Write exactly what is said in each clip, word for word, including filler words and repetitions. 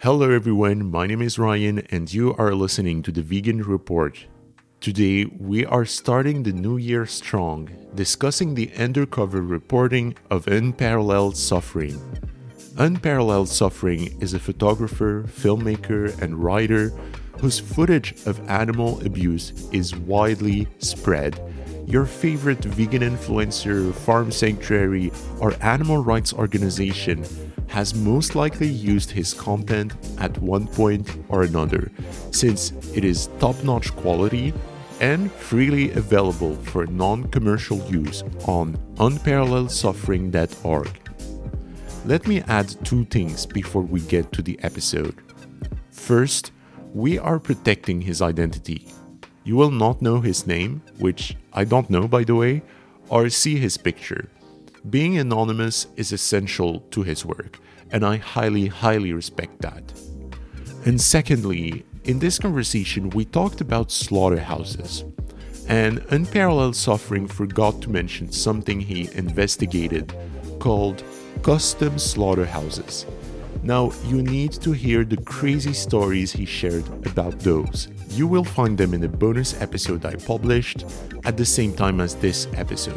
Hello, everyone. My name is Ryan, and you are listening to the Vegan Report. Today, we are starting the new year strong, discussing the undercover reporting of Unparalleled Suffering. Unparalleled Suffering is a photographer, filmmaker, and writer whose footage of animal abuse is widely spread. Your favorite vegan influencer, farm sanctuary, or animal rights organization has most likely used his content at one point or another, since it is top-notch quality and freely available for non-commercial use on unparalleled suffering dot org. Let me add two things before we get to the episode. First, we are protecting his identity. You will not know his name, which I don't know by the way, or see his picture. Being anonymous is essential to his work, and I highly, highly respect that. And secondly, in this conversation, we talked about slaughterhouses. And Unparalleled Suffering forgot to mention something he investigated called custom slaughterhouses. Now, you need to hear the crazy stories he shared about those. You will find them in a bonus episode I published at the same time as this episode.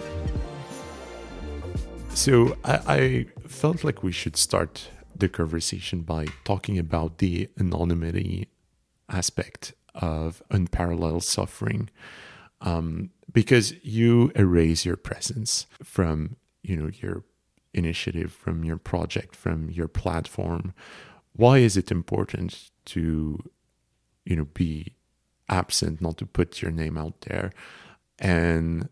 So I, I felt like we should start the conversation by talking about the anonymity aspect of Unparalleled Suffering, um, because you erase your presence from, you know, your initiative, from your project, from your platform. Why is it important to, you know, be absent, not to put your name out there? And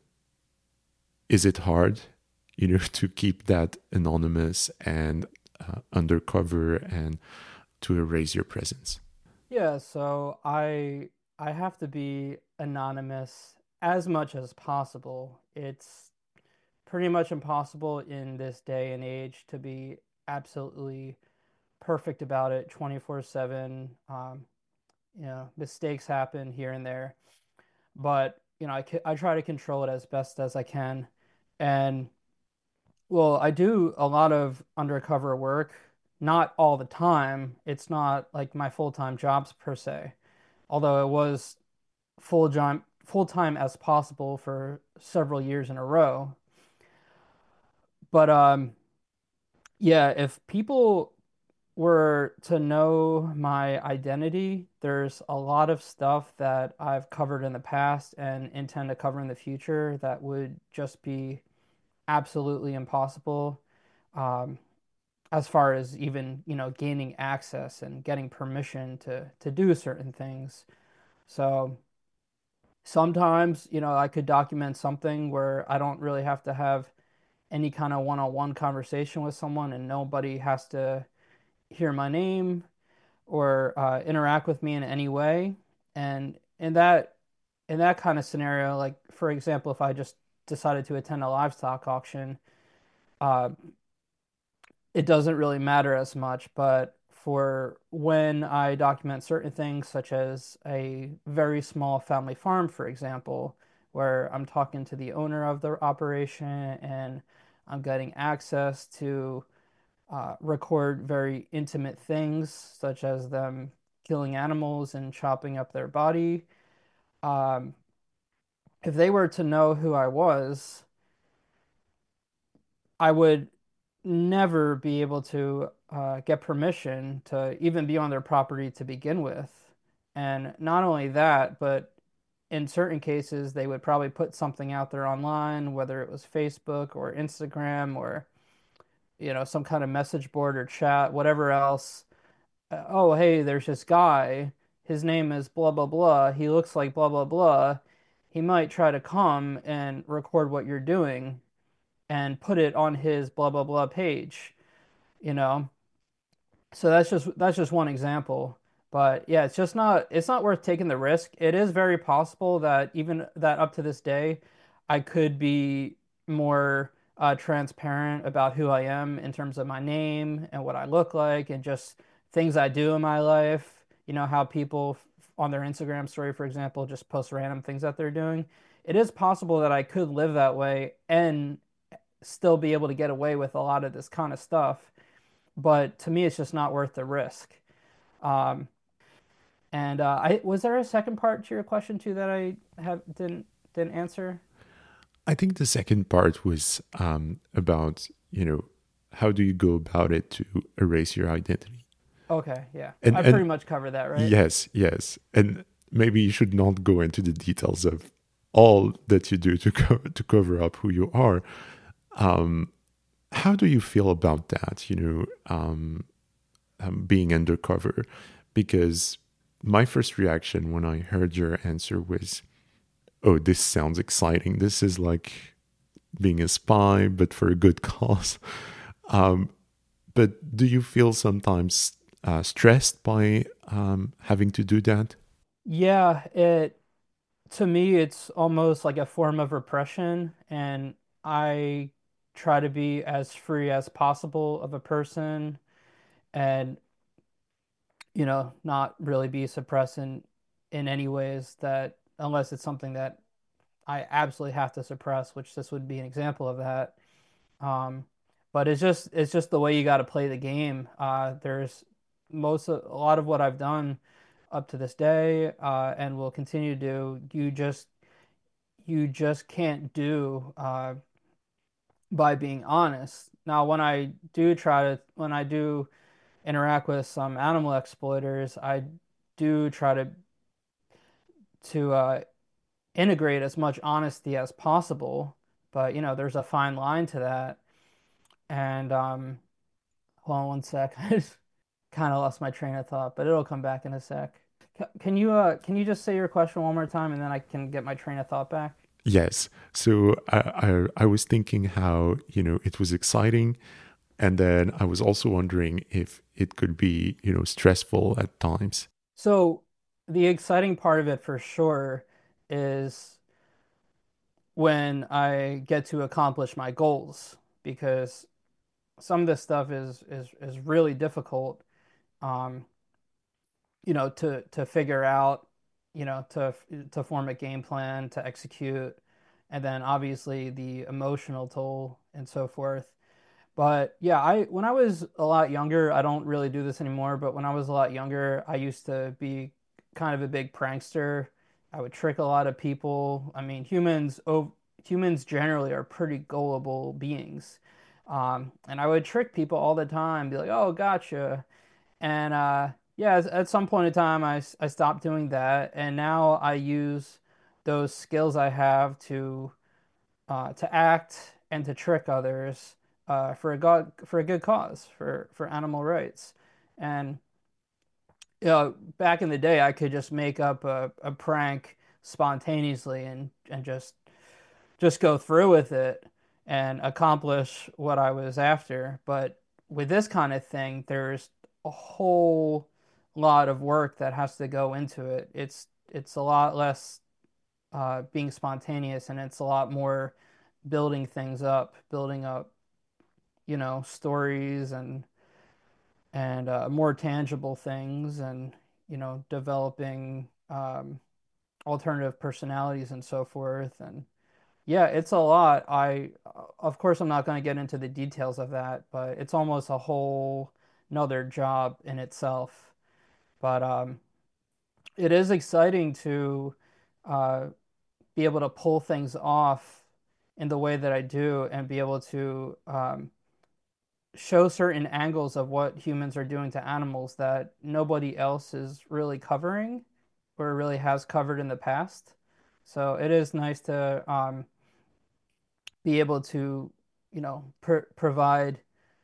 is it hard, you know, to keep that anonymous and uh, undercover and to erase your presence? Yeah, so I I have to be anonymous as much as possible. It's pretty much impossible in this day and age to be absolutely perfect about it twenty-four seven. Um, you know, mistakes happen here and there, but you know, I ca- I try to control it as best as I can. And well, I do a lot of undercover work, not all the time. It's not like my full-time jobs per se, although it was full time full time as possible for several years in a row. But um, yeah, if people were to know my identity, there's a lot of stuff that I've covered in the past and intend to cover in the future that would just be absolutely impossible. Um, as far as even, you know, gaining access and getting permission to to do certain things. So sometimes, you know, I could document something where I don't really have to have any kind of one-on-one conversation with someone and nobody has to hear my name or uh, interact with me in any way. And in that in that kind of scenario, like for example, if I just decided to attend a livestock auction, uh, it doesn't really matter as much. But for when I document certain things, such as a very small family farm, for example, where I'm talking to the owner of the operation and I'm getting access to uh, record very intimate things, such as them killing animals and chopping up their body. Um, if they were to know who I was, I would never be able to uh, get permission to even be on their property to begin with. And not only that, but in certain cases, they would probably put something out there online, whether it was Facebook or Instagram or, you know, some kind of message board or chat, whatever else. Uh, oh, hey, there's this guy. His name is blah, blah, blah. He looks like blah, blah, blah. He might try to come and record what you're doing and put it on his blah blah blah page, you know. So that's just that's just one example. But yeah, it's just not it's not worth taking the risk. It is very possible that even that up to this day, I could be more uh, transparent about who I am in terms of my name and what I look like and just things I do in my life. You know, how people on their Instagram story, for example, just post random things that they're doing. It is possible that I could live that way and still be able to get away with a lot of this kind of stuff. But to me, it's just not worth the risk. Um, and uh, I was there a second part to your question too that I have didn't didn't answer? I think the second part was um, about, you know, how do you go about it to erase your identity? Okay, yeah, And I and pretty much covered that, right? yes, yes. And maybe you should not go into the details of all that you do to co- to cover up who you are. Um, how do you feel about that? You know, um, um, being undercover, because my first reaction when I heard your answer was, "Oh, this sounds exciting. This is like being a spy, but for a good cause." Um, but do you feel sometimes uh, stressed by um, having to do that? Yeah, it to me it's almost like a form of repression, and I try to be as free as possible of a person, and you know, not really be suppressed in in any ways that unless it's something that I absolutely have to suppress, which this would be an example of that. Um, but it's just it's just the way you got to play the game. Uh, there's most of, a lot of what I've done up to this day, uh, and will continue to do. You just you just can't do uh, by being honest. Now, when I do try to when I do interact with some animal exploiters, I do try to to uh, integrate as much honesty as possible. But you know, there's a fine line to that. And um, hold on one sec. I just kind of lost my train of thought, but it'll come back in a sec. C- Can you uh can you just say your question one more time and then I can get my train of thought back? Yes. So I, I I was thinking how, you know, it was exciting, and then I was also wondering if it could be, you know, stressful at times. So the exciting part of it for sure is when I get to accomplish my goals because some of this stuff is is is really difficult. Um, you know, to to figure out, you know, to to form a game plan, to execute, and then obviously the emotional toll and so forth. But yeah, I when I was a lot younger, I don't really do this anymore, but when I was a lot younger, I used to be kind of a big prankster. I would trick a lot of people. I mean, humans oh, humans generally are pretty gullible beings. Um, and I would trick people all the time, be like, "Oh, gotcha." And uh, yeah, at some point in time, I, I stopped doing that, and now I use those skills I have to uh, to act and to trick others uh, for a god for a good cause for for animal rights. And you know, back in the day, I could just make up a, a prank spontaneously and and just just go through with it and accomplish what I was after. But with this kind of thing, there's a whole lot of work that has to go into it. It's it's a lot less uh, being spontaneous, and it's a lot more building things up, building up, you know, stories and and uh, more tangible things, and you know, developing um, alternative personalities and so forth. And yeah, it's a lot. I, of course, I'm not going to get into the details of that, but it's almost a whole another job in itself. But um, it is exciting to uh, be able to pull things off in the way that I do and be able to um, show certain angles of what humans are doing to animals that nobody else is really covering or really has covered in the past. So it is nice to um, be able to, you know, pr provide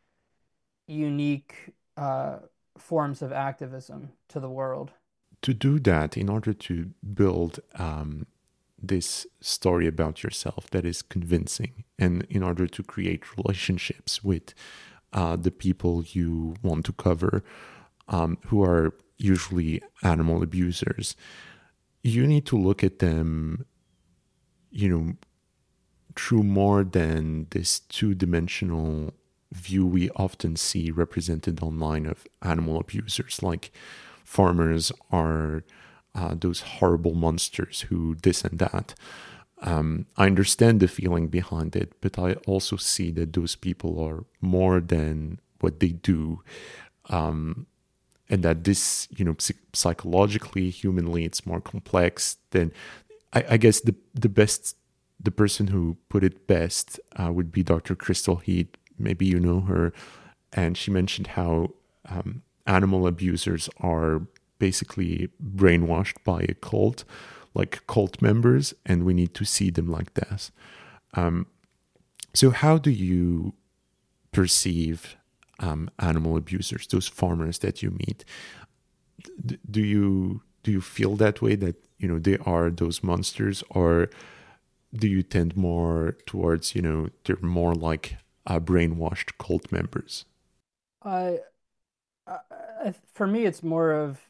unique uh, forms of activism to the world. To do that, in order to build um, this story about yourself that is convincing, and in order to create relationships with uh, the people you want to cover, um, who are usually animal abusers, you need to look at them, you know, through more than this two dimensional view we often see represented online of animal abusers, like farmers are uh, those horrible monsters who this and that. Um, I understand the feeling behind it, but I also see that those people are more than what they do. Um, and that this, you know, psych- psychologically, humanly, it's more complex. Then I, I guess the the best, the person who put it best uh, would be Doctor Crystal Heath. Maybe you know her, and she mentioned how um, animal abusers are basically brainwashed by a cult, like cult members, and we need to see them like that. Um, so, how do you perceive um, animal abusers, those farmers that you meet? D- do you do you feel that way, that you know they are those monsters, or do you tend more towards, you know, they're more like uh, brainwashed cult members? I, I, I for me, it's more of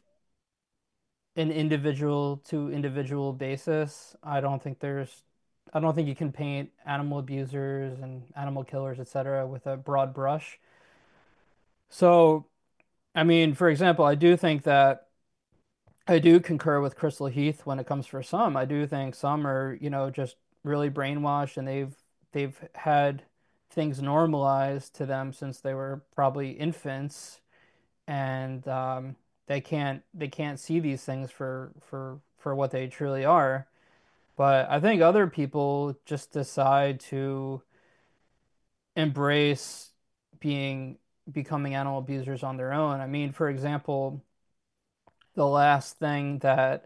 an individual to individual basis. I don't think there's, I don't think you can paint animal abusers and animal killers, et cetera, with a broad brush. So, I mean, for example, I do think that I do concur with Crystal Heath when it comes for some. I do think some are, you know, just really brainwashed and they've they've had things normalized to them since they were probably infants, and um, they can't they can't see these things for for for what they truly are. But I think other people just decide to embrace being becoming animal abusers on their own. I mean, for example, the last thing that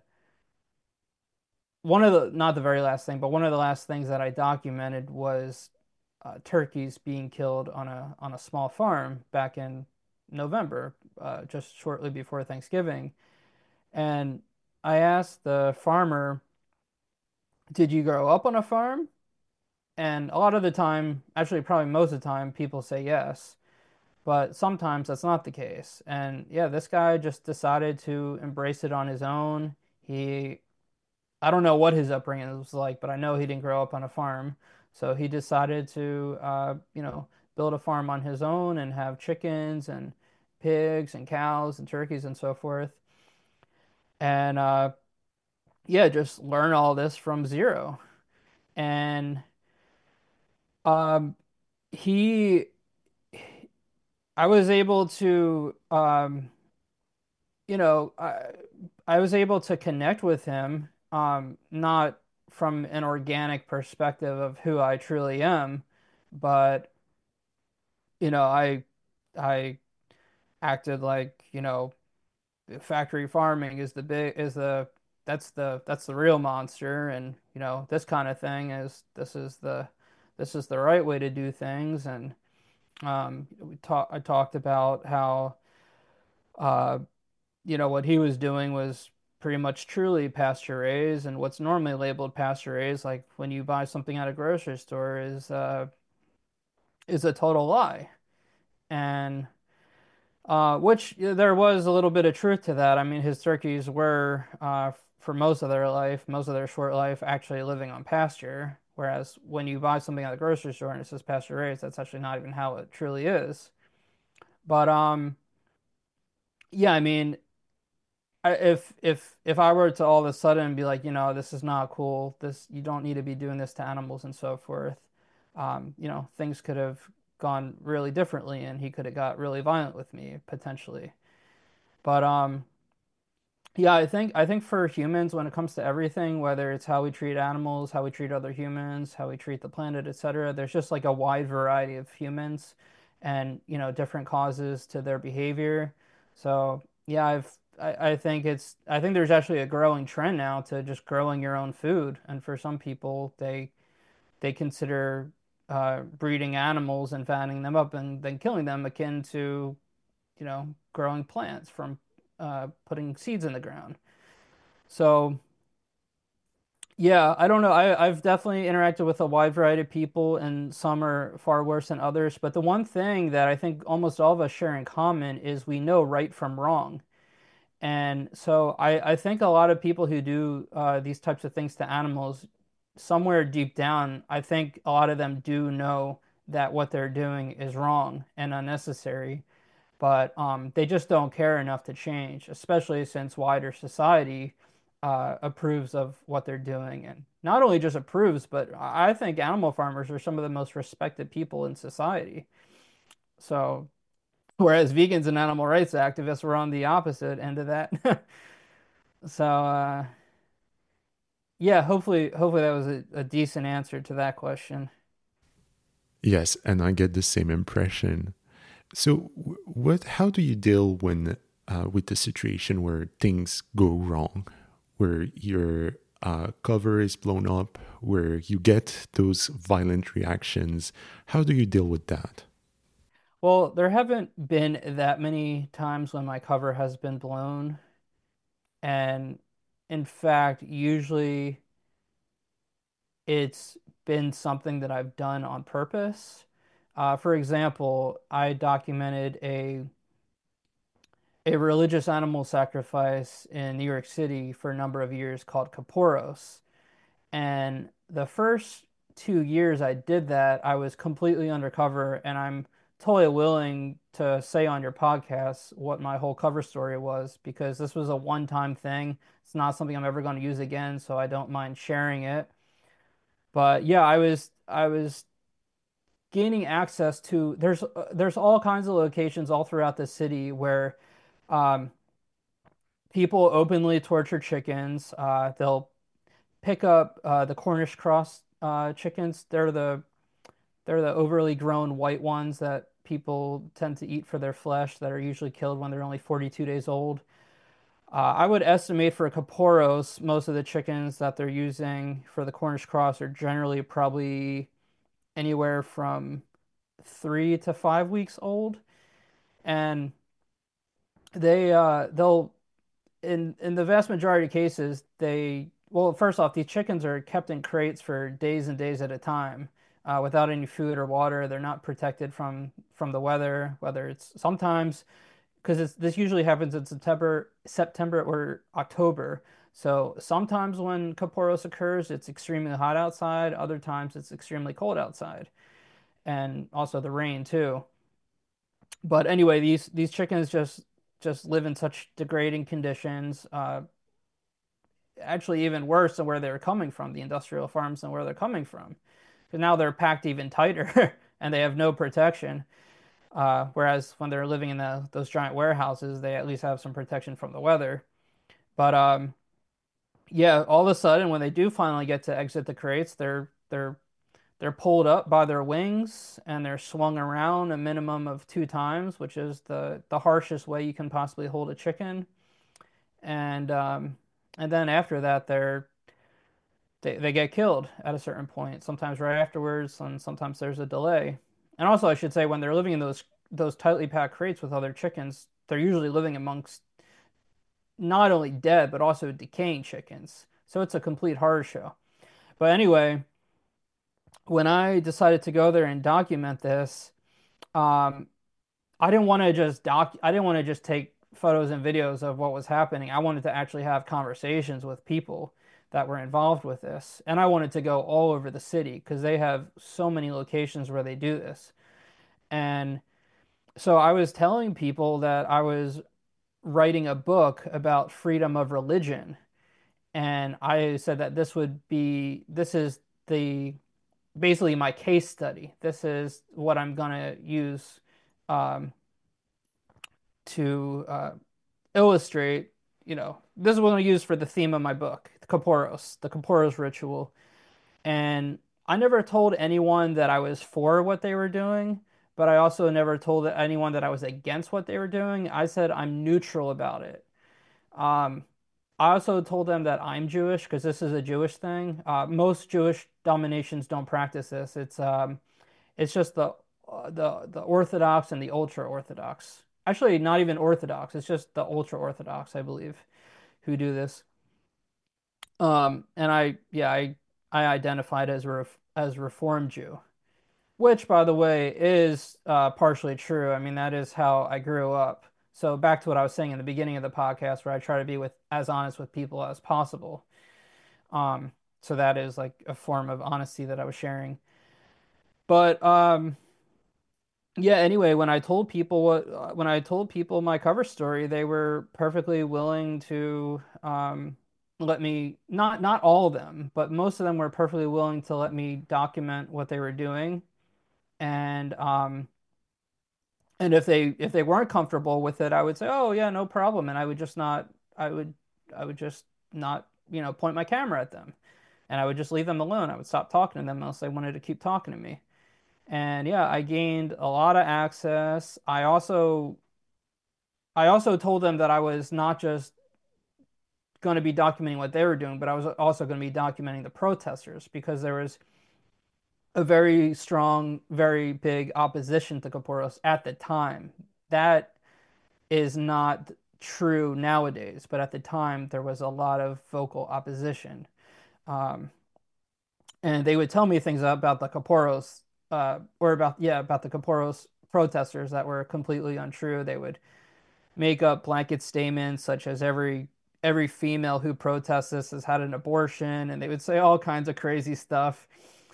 one of the not the very last thing, but one of the last things that I documented was uh, turkeys being killed on a on a small farm back in November, uh, just shortly before Thanksgiving. And I asked the farmer, "Did you grow up on a farm?" And a lot of the time, actually, probably most of the time, people say yes. But sometimes that's not the case. And yeah, this guy just decided to embrace it on his own. He I don't know what his upbringing was like, but I know he didn't grow up on a farm. So he decided to, uh, you know, build a farm on his own and have chickens and pigs and cows and turkeys and so forth. And uh, yeah, just learn all this from zero. And um, he, I was able to, um, you know, I, I was able to connect with him, um, not from an organic perspective of who I truly am, but you know, I I acted like, you know, factory farming is the big is the that's the that's the real monster, and you know, this kind of thing is this is the this is the right way to do things. And um, we talked I talked about how uh, you know, what he was doing was pretty much truly pasture raised, and what's normally labeled pasture raised, like when you buy something at a grocery store, is uh, is a total lie. And uh, which yeah, there was a little bit of truth to that. I mean, his turkeys were uh, for most of their life, most of their short life, actually living on pasture. Whereas when you buy something at the grocery store and it says pasture raised, that's actually not even how it truly is. But um, yeah, I mean, I, if if if I were to all of a sudden be like, you know, this is not cool, this you don't need to be doing this to animals and so forth, um, you know, things could have gone really differently, and he could have got really violent with me potentially. But um, yeah, I think I think for humans, when it comes to everything, whether it's how we treat animals, how we treat other humans, how we treat the planet, et cetera, there's just like a wide variety of humans and, you know, different causes to their behavior. So, yeah, I've I, I think it's I think there's actually a growing trend now to just growing your own food. And for some people, they they consider uh, breeding animals and fattening them up and then killing them akin to, you know, growing plants from uh, putting seeds in the ground. So yeah, I don't know. I, I've definitely interacted with a wide variety of people, and some are far worse than others. But the one thing that I think almost all of us share in common is we know right from wrong. And so I, I think a lot of people who do uh, these types of things to animals, somewhere deep down, I think a lot of them do know that what they're doing is wrong and unnecessary, but um, they just don't care enough to change, especially since wider society uh, approves of what they're doing. And not only just approves, but I think animal farmers are some of the most respected people in society. So, Whereas vegans and animal rights activists were on the opposite end of that. So, uh, yeah, hopefully, hopefully that was a, a decent answer to that question. Yes, and I get the same impression. So, wh- what? How do you deal when uh, with the situation where things go wrong, where your uh, cover is blown up, where you get those violent reactions? How do you deal with that? Well, there haven't been that many times when my cover has been blown, and in fact, usually it's been something that I've done on purpose. Uh, for example, I documented a a religious animal sacrifice in New York City for a number of years called Kaporos. And the first two years I did that, I was completely undercover, and I'm totally willing to say on your podcast what my whole cover story was because this was a one-time thing. It's not something I'm ever going to use again, so I don't mind sharing it. But yeah, I was I was gaining access to there's uh, there's all kinds of locations all throughout the city where um, people openly torture chickens. Uh, they'll pick up uh, the Cornish cross uh, chickens. They're the they're the overly grown white ones that people tend to eat for their flesh that are usually killed when they're only forty-two days old. Uh, I would estimate for Caporos, most of the chickens that they're using for the Cornish cross are generally probably anywhere from three to five weeks old, and they uh, they'll in in the vast majority of cases, they well, first off, these chickens are kept in crates for days and days at a time, uh, without any food or water. They're not protected from from the weather, whether it's sometimes because it's this usually happens in September, September or October. So sometimes when Caporos occurs, it's extremely hot outside. Other times it's extremely cold outside, and also the rain too. But anyway, these these chickens just just live in such degrading conditions. Uh, actually even worse than where they're coming from, the industrial farms and where they're coming from. Because now they're packed even tighter and they have no protection. Uh, whereas when they're living in the, those giant warehouses, they at least have some protection from the weather. But um, yeah, all of a sudden when they do finally get to exit the crates, they're they're they're pulled up by their wings and they're swung around a minimum of two times, which is the the harshest way you can possibly hold a chicken. And um, and then after that, they're they, they get killed at a certain point, sometimes right afterwards, and sometimes there's a delay. And also, I should say, when they're living in those those tightly packed crates with other chickens, they're usually living amongst not only dead but also decaying chickens. So it's a complete horror show. But anyway, when I decided to go there and document this, um, I didn't want to just doc I didn't want to just take photos and videos of what was happening. I wanted to actually have conversations with people that were involved with this. And I wanted to go all over the city because they have so many locations where they do this. And so I was telling people that I was writing a book about freedom of religion. And I said that this would be, this is the basically my case study. This is what I'm going to use um, to uh, illustrate, you know, this is what I'm going to use for the theme of my book, Kaporos, the Kaporos ritual. And I never told anyone that I was for what they were doing, but I also never told anyone that I was against what they were doing. I said I'm neutral about it. Um, I also told them that I'm Jewish because this is a Jewish thing. Uh, most Jewish dominations don't practice this. It's um, it's just the uh, the the Orthodox and the ultra Orthodox. Actually, not even Orthodox. It's just the ultra Orthodox, I believe, who do this. Um, and I, yeah, I I identified as a ref as Reform Jew, which, by the way, is uh, partially true. I mean, that is how I grew up. So back to what I was saying in the beginning of the podcast, where I try to be with as honest with people as possible. Um, so that is like a form of honesty that I was sharing. But um, yeah, anyway, when I told people what uh, when I told people my cover story, they were perfectly willing to um, let me not not all of them, but most of them were perfectly willing to let me document what they were doing. And um, And if they if they weren't comfortable with it, I would say, "Oh yeah, no problem," and I would just not I would I would just not, you know, point my camera at them, and I would just leave them alone. I would stop talking to them unless they wanted to keep talking to me. And yeah, I gained a lot of access. I also I also told them that I was not just going to be documenting what they were doing, but I was also going to be documenting the protesters because there was a very strong, very big opposition to Kaporos at the time. That is not true nowadays, but at the time there was a lot of vocal opposition. Um, and they would tell me things about the Kaporos, uh, or about, yeah, about the Kaporos protesters that were completely untrue. They would make up blanket statements such as every every female who protests this has had an abortion, and they would say all kinds of crazy stuff.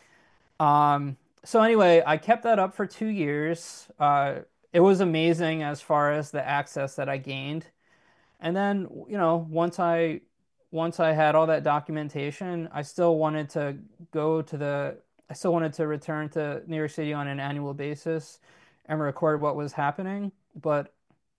Um, so anyway, I kept that up for two years. Uh, it was amazing as far as the access that I gained. And then, you know, once I once I had all that documentation, I still wanted to go to the I still wanted to return to New York City on an annual basis and record what was happening. But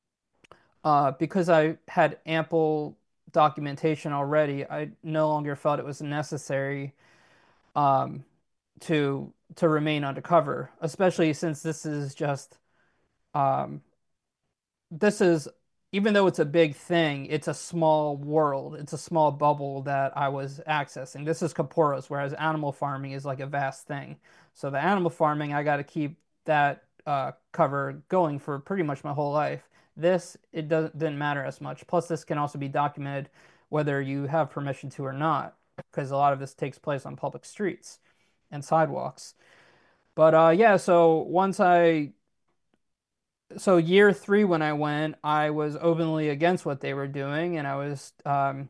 uh, because I had ample documentation already, I no longer felt it was necessary um, to to remain undercover, especially since this is just um, this is even though it's a big thing, it's a small world. It's a small bubble that I was accessing. This is Kaporos, whereas animal farming is like a vast thing. So the animal farming, I got to keep that uh, cover going for pretty much my whole life. This, it doesn't didn't matter as much. Plus, this can also be documented whether you have permission to or not, because a lot of this takes place on public streets and sidewalks. But uh, yeah, so once I so year three when I went, I was openly against what they were doing, and I was um,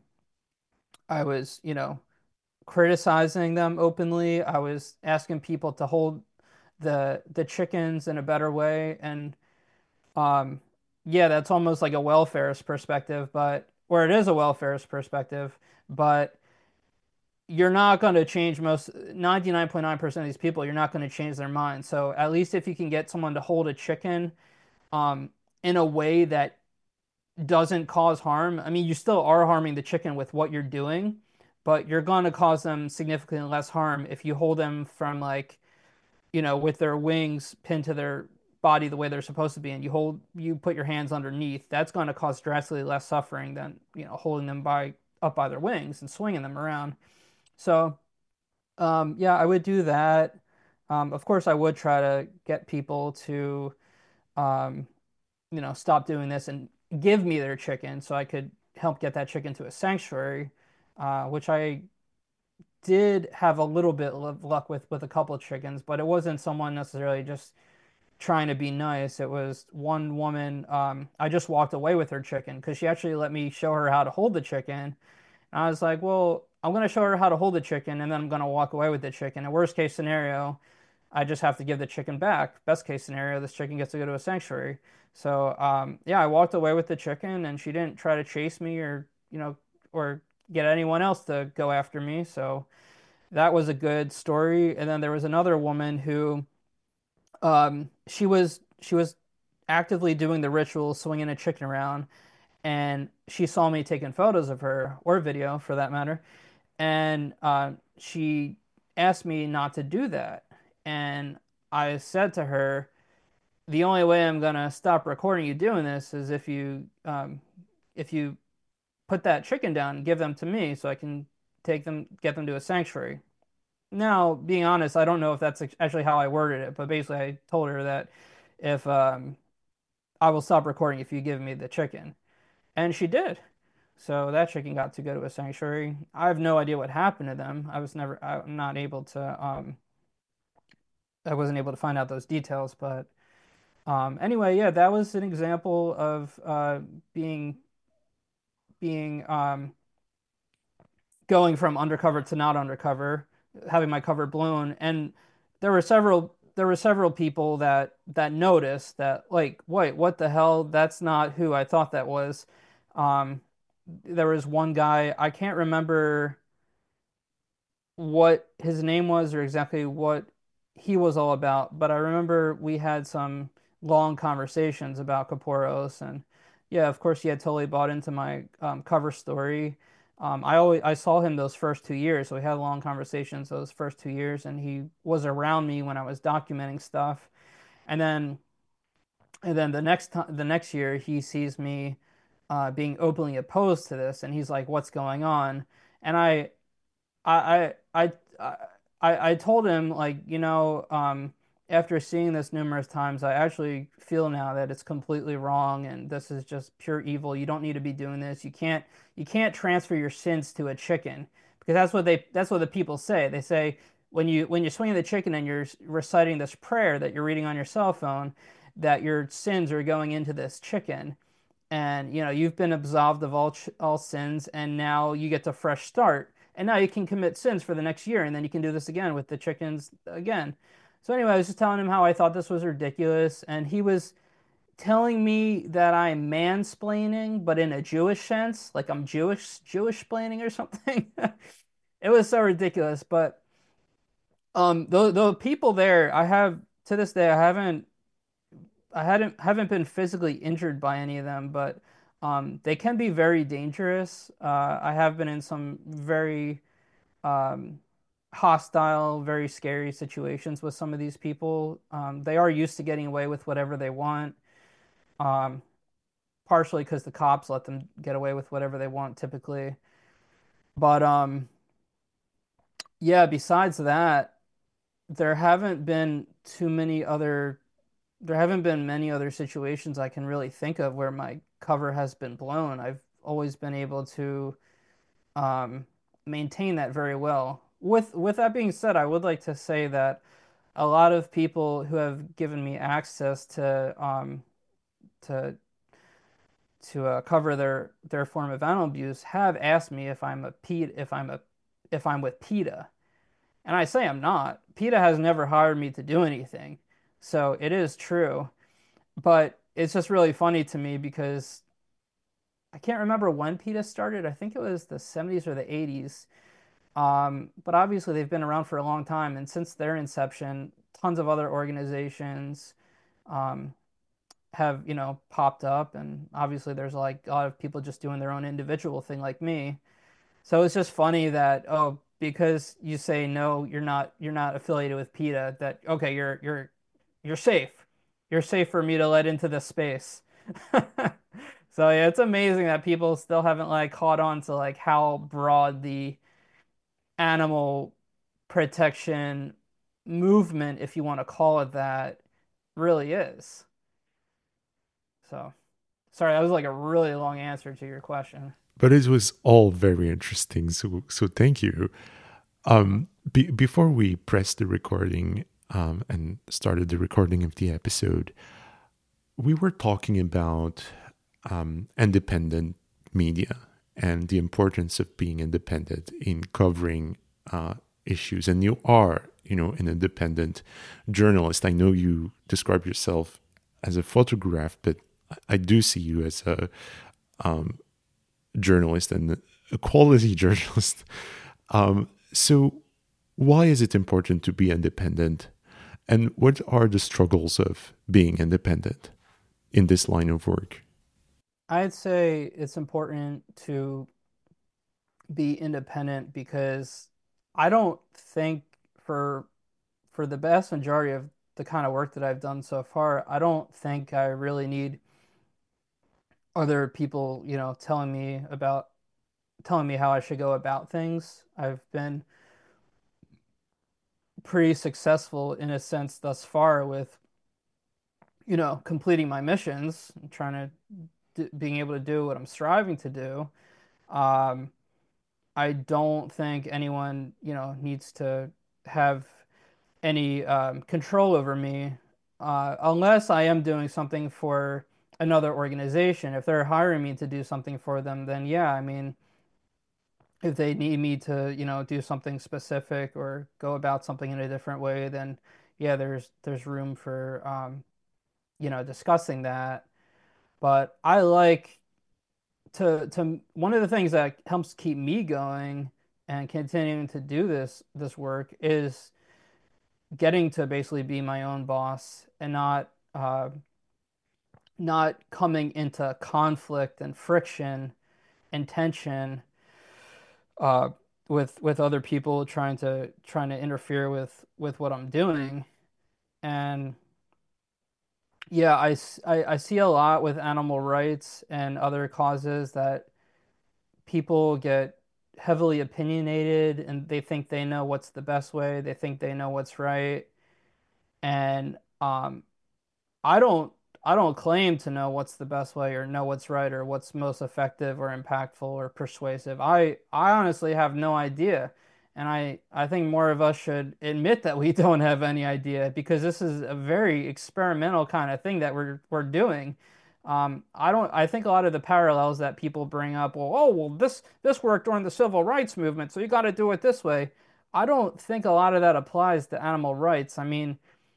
I was, you know, criticizing them openly. I was asking people to hold the the chickens in a better way, and um, yeah, that's almost like a welfarist perspective, but or it is a welfarist perspective, but you're not going to change most ninety-nine point nine percent of these people. You're not going to change their mind. So at least if you can get someone to hold a chicken um, in a way that doesn't cause harm. I mean, you still are harming the chicken with what you're doing, but you're going to cause them significantly less harm if you hold them from like, you know, with their wings pinned to their body the way they're supposed to be, and you hold you put your hands underneath. That's going to cause drastically less suffering than, you know, holding them by up by their wings and swinging them around. So, um, yeah, I would do that. Um, of course, I would try to get people to um, you know, stop doing this and give me their chicken so I could help get that chicken to a sanctuary, uh, which I did have a little bit of luck with with a couple of chickens, but it wasn't someone necessarily just trying to be nice. It was one woman, um, I just walked away with her chicken because she actually let me show her how to hold the chicken. And I was like, well, I'm going to show her how to hold the chicken and then I'm going to walk away with the chicken. In worst case scenario, I just have to give the chicken back. Best case scenario, this chicken gets to go to a sanctuary. So, um, yeah, I walked away with the chicken, and she didn't try to chase me or, you know, or get anyone else to go after me. So that was a good story. And then there was another woman who, um, she was she was actively doing the ritual, swinging a chicken around, and she saw me taking photos of her or video for that matter, and uh, she asked me not to do that. And I said to her, the only way I'm gonna stop recording you doing this is if you um, if you put that chicken down and give them to me so I can take them, get them to a sanctuary. Now, being honest, I don't know if that's actually how I worded it, but basically I told her that if um, I will stop recording if you give me the chicken. And she did. So that chicken got to go to a sanctuary. I have no idea what happened to them. I was never, I'm not able to, um, I wasn't able to find out those details. But um, anyway, yeah, that was an example of uh, being, being, um, going from undercover to not undercover, having my cover blown. And there were several, there were several people that that noticed that, like, wait, what the hell? That's not who I thought that was. Um, there was one guy, I can't remember what his name was or exactly what he was all about, but I remember we had some long conversations about Kaporos, and yeah, of course, he had totally bought into my um, cover story. Um, I always I saw him those first two years, so we had long conversations those first two years, and he was around me when I was documenting stuff. And then and then the next time, the next year, he sees me uh, being openly opposed to this, and he's like, "What's going on?" And I I I I I I told him like, you know, um, after seeing this numerous times, I actually feel now that it's completely wrong and this is just pure evil. You don't need to be doing this. You can't you can't transfer your sins to a chicken because that's what they that's what the people say. They say when you when you're swinging the chicken and you're reciting this prayer that you're reading on your cell phone, that your sins are going into this chicken and you know you've been absolved of all all sins and now you get to fresh start and now you can commit sins for the next year and then you can do this again with the chickens again. So anyway, I was just telling him how I thought this was ridiculous and he was telling me that I'm mansplaining but in a Jewish sense, like I'm Jewish Jewish splaining or something. It was so ridiculous, but um the the people there, I have to this day I haven't I hadn't haven't been physically injured by any of them, but um, they can be very dangerous. Uh, I have been in some very um, hostile, very scary situations with some of these people. Um, they are used to getting away with whatever they want, um, partially because the cops let them get away with whatever they want typically. But um, yeah, besides that, there haven't been too many other there haven't been many other situations I can really think of where my cover has been blown. I've always been able to um, maintain that very well. With with that being said, I would like to say that a lot of people who have given me access to um, to to uh, cover their their form of animal abuse have asked me if I'm a PETA, if I'm a if I'm with PETA, and I say I'm not. PETA has never hired me to do anything, so it is true. But it's just really funny to me because I can't remember when PETA started. I think it was the seventies or the eighties. Um, but obviously they've been around for a long time, and since their inception, tons of other organizations um, have, you know, popped up, and obviously there's like a lot of people just doing their own individual thing like me. So it's just funny that oh, because you say no, you're not you're not affiliated with PETA, that okay, you're you're you're safe. You're safe for me to let into this space. So yeah, it's amazing that people still haven't like caught on to like how broad the animal protection movement, if you want to call it that, really is. So sorry, that was like a really long answer to your question. But it was all very interesting. So, so thank you. Um, be, before we pressed the recording um, and started the recording of the episode, we were talking about um, independent media and the importance of being independent in covering uh, issues. And you are, you know, an independent journalist. I know you describe yourself as a photographer, but I do see you as a um, journalist and a quality journalist. Um, so why is it important to be independent? And what are the struggles of being independent in this line of work? I'd say it's important to be independent because I don't think for for the vast majority of the kind of work that I've done so far, I don't think I really need other people, you know, telling me about telling me how I should go about things. I've been pretty successful in a sense thus far with, you know, completing my missions, trying to d being able to do what I'm striving to do. Um, I don't think anyone, you know, needs to have any um, control over me uh, unless I am doing something for another organization. If they're hiring me to do something for them, then yeah, I mean, if they need me to, you know, do something specific or go about something in a different way, then yeah, there's there's room for um, you know, discussing that. But I like to to one of the things that helps keep me going and continuing to do this this work is getting to basically be my own boss and not uh, not coming into conflict and friction and tension uh, with with other people trying to trying to interfere with with what I'm doing. And yeah, I, s- I, I see a lot with animal rights and other causes that people get heavily opinionated and they think they know what's the best way, they think they know what's right. And um, I don't I don't claim to know what's the best way or know what's right or what's most effective or impactful or persuasive. I I honestly have no idea. And I I think more of us should admit that we don't have any idea because this is a very experimental kind of thing that we're we're doing. Um, I don't I think a lot of the parallels that people bring up, well, oh, well, this this worked during the civil rights movement, so you got to do it this way. I don't think a lot of that applies to animal rights. I mean,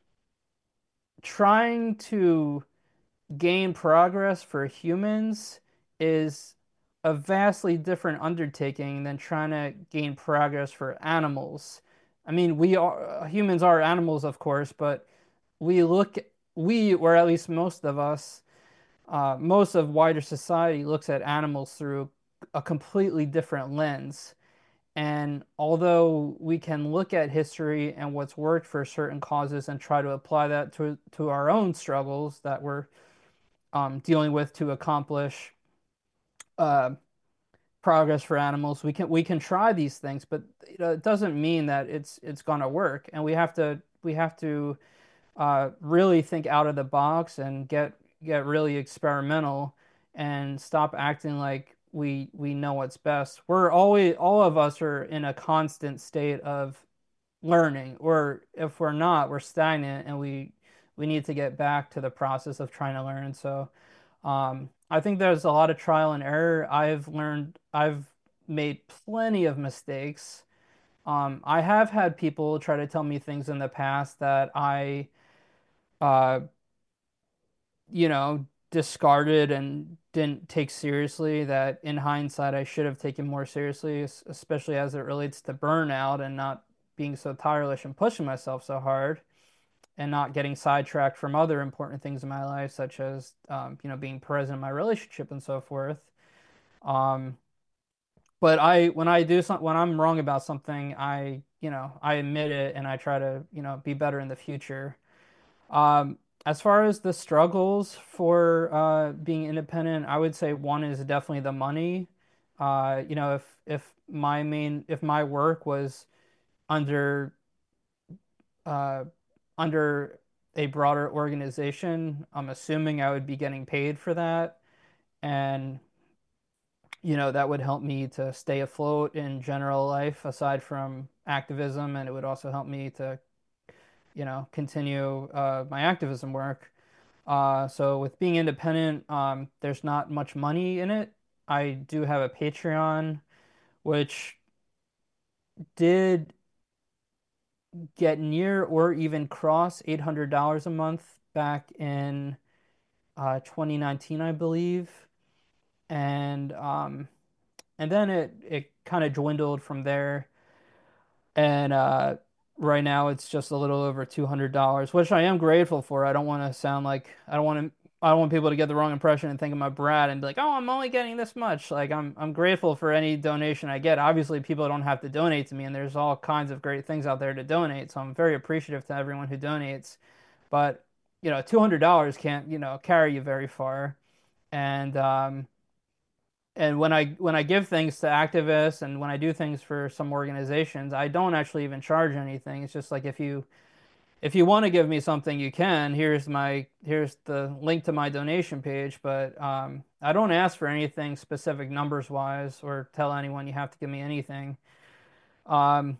trying to gain progress for humans is a vastly different undertaking than trying to gain progress for animals. I mean, we are humans are animals, of course, but we look we, or at least most of us, uh, most of wider society looks at animals through a completely different lens. And although we can look at history and what's worked for certain causes and try to apply that to to our own struggles that we're um, dealing with to accomplish uh, progress for animals. We can we can try these things, but you know, it doesn't mean that it's it's gonna work. And we have to we have to uh, really think out of the box and get get really experimental and stop acting like we we know what's best. We're always all of us are in a constant state of learning, or if we're not, we're stagnant and we we need to get back to the process of trying to learn. So um, I think there's a lot of trial and error. I've learned, I've made plenty of mistakes. Um, I have had people try to tell me things in the past that I, uh, you know, discarded and didn't take seriously, that in hindsight I should have taken more seriously, es- especially as it relates to burnout and not being so tireless and pushing myself so hard and not getting sidetracked from other important things in my life, such as um, you know, being present in my relationship and so forth. Um, but I, when I do something, when I'm wrong about something, I, you know, I admit it and I try to, you know, be better in the future. Um, as far as the struggles for uh, being independent, I would say one is definitely the money. Uh, you know, if if my main, if my work was under uh, under a broader organization, I'm assuming I would be getting paid for that. And, you know, that would help me to stay afloat in general life aside from activism. And it would also help me to, you know, continue uh, my activism work. Uh, so with being independent, um, there's not much money in it. I do have a Patreon, which did get near or even cross eight hundred dollars a month back in uh, twenty nineteen, I believe, and um, and then it it kind of dwindled from there, and uh, right now it's just a little over two hundred dollars, which I am grateful for. I don't want to sound like I don't want to. I don't want people to get the wrong impression and think I'm a brat and be like, "Oh, I'm only getting this much." Like I'm I'm grateful for any donation I get. Obviously, people don't have to donate to me, and there's all kinds of great things out there to donate. So I'm very appreciative to everyone who donates. But you know, two hundred dollars can't, you know, carry you very far. And um, and when I when I give things to activists and when I do things for some organizations, I don't actually even charge anything. It's just like if you if you want to give me something, you can. Here's my here's the link to my donation page, but um, I don't ask for anything specific numbers wise or tell anyone you have to give me anything. Um,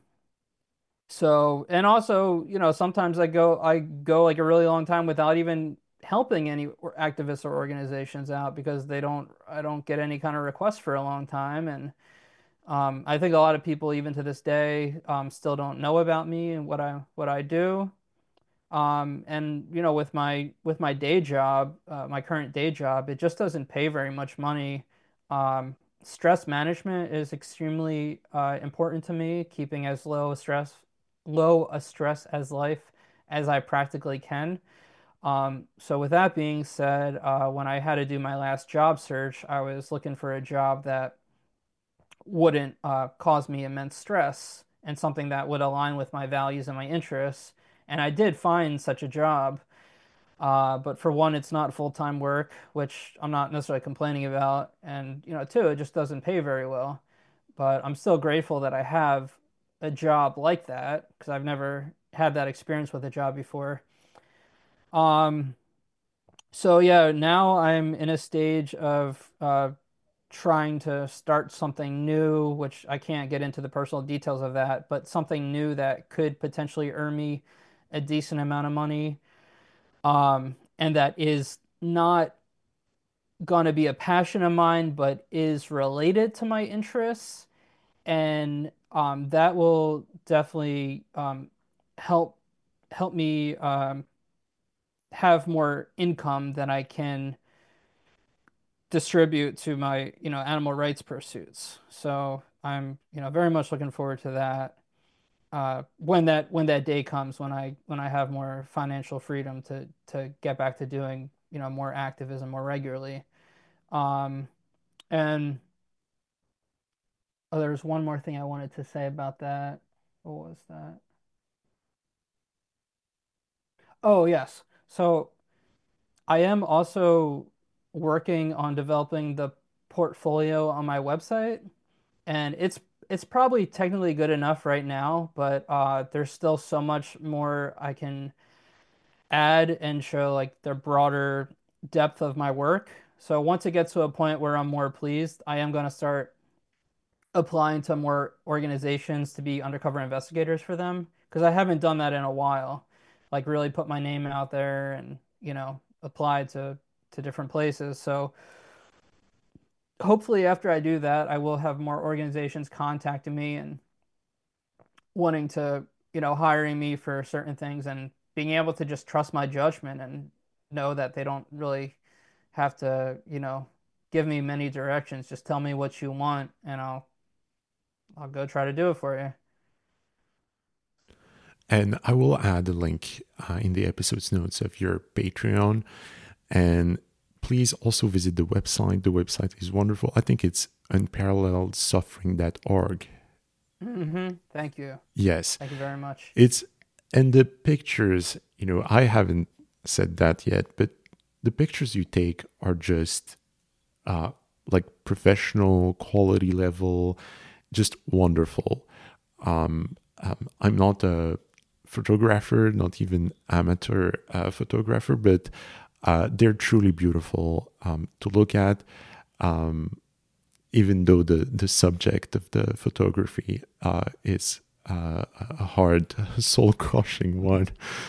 so, and also, you know, sometimes I go I go like a really long time without even helping any or- activists or organizations out because they don't I don't get any kind of requests for a long time. And um, I think a lot of people even to this day um, still don't know about me and what I what I do. Um, and you know, with my with my day job, uh, my current day job, it just doesn't pay very much money. Um, Stress management is extremely uh, important to me, keeping as low a stress low a stress as life as I practically can. Um, so with that being said, uh, when I had to do my last job search, I was looking for a job that wouldn't uh, cause me immense stress and something that would align with my values and my interests. And I did find such a job. Uh, but for one, it's not full-time work, which I'm not necessarily complaining about. And, you know, two, it just doesn't pay very well. But I'm still grateful that I have a job like that because I've never had that experience with a job before. Um, so yeah, now I'm in a stage of uh, trying to start something new, which I can't get into the personal details of that, but something new that could potentially earn me a decent amount of money, um, and that is not going to be a passion of mine, but is related to my interests, and um, that will definitely um, help help me um, have more income than I can distribute to my, you know, animal rights pursuits. So I'm, you know, very much looking forward to that. Uh, when that when that day comes, when I when I have more financial freedom to to get back to doing, you know, more activism more regularly. Um, and oh, there's one more thing I wanted to say about that. What was that? Oh, yes. So I am also working on developing the portfolio on my website. And it's it's probably technically good enough right now, but uh, there's still so much more I can add and show like the broader depth of my work. So once it gets to a point where I'm more pleased, I am going to start applying to more organizations to be undercover investigators for them because I haven't done that in a while. Like really put my name out there and, you know, apply to to different places. So hopefully after I do that, I will have more organizations contacting me and wanting to, you know, hiring me for certain things and being able to just trust my judgment and know that they don't really have to, you know, give me many directions. Just tell me what you want and I'll I'll go try to do it for you. And I will add a link uh, in the episode's notes of your Patreon. And please also visit the website. The website is wonderful. I think it's unparalleled suffering dot org. Mm-hmm. Thank you. Yes, Thank you very much. it's, and the pictures, you know, I haven't said that yet, but the pictures you take are just uh, like professional quality level, just wonderful. Um, um, I'm not a photographer, not even amateur uh, photographer, but uh, they're truly beautiful um, to look at. Um, even though the, the subject of the photography uh, is uh, a hard, soul crushing one.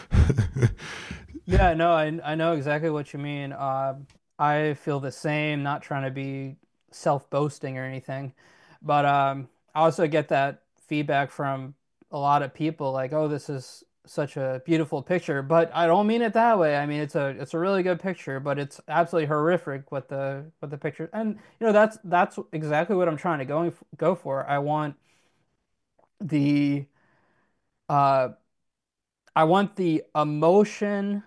Yeah, no, I I know exactly what you mean. Uh, I feel the same, not trying to be self-boasting or anything, but um, I also get that feedback from a lot of people, like, "Oh, this is such a beautiful picture," but I don't mean it that way. I mean, it's a it's a really good picture, but it's absolutely horrific what the what the picture. And you know, that's that's exactly what I'm trying to go go for. I want the uh, I want the emotion.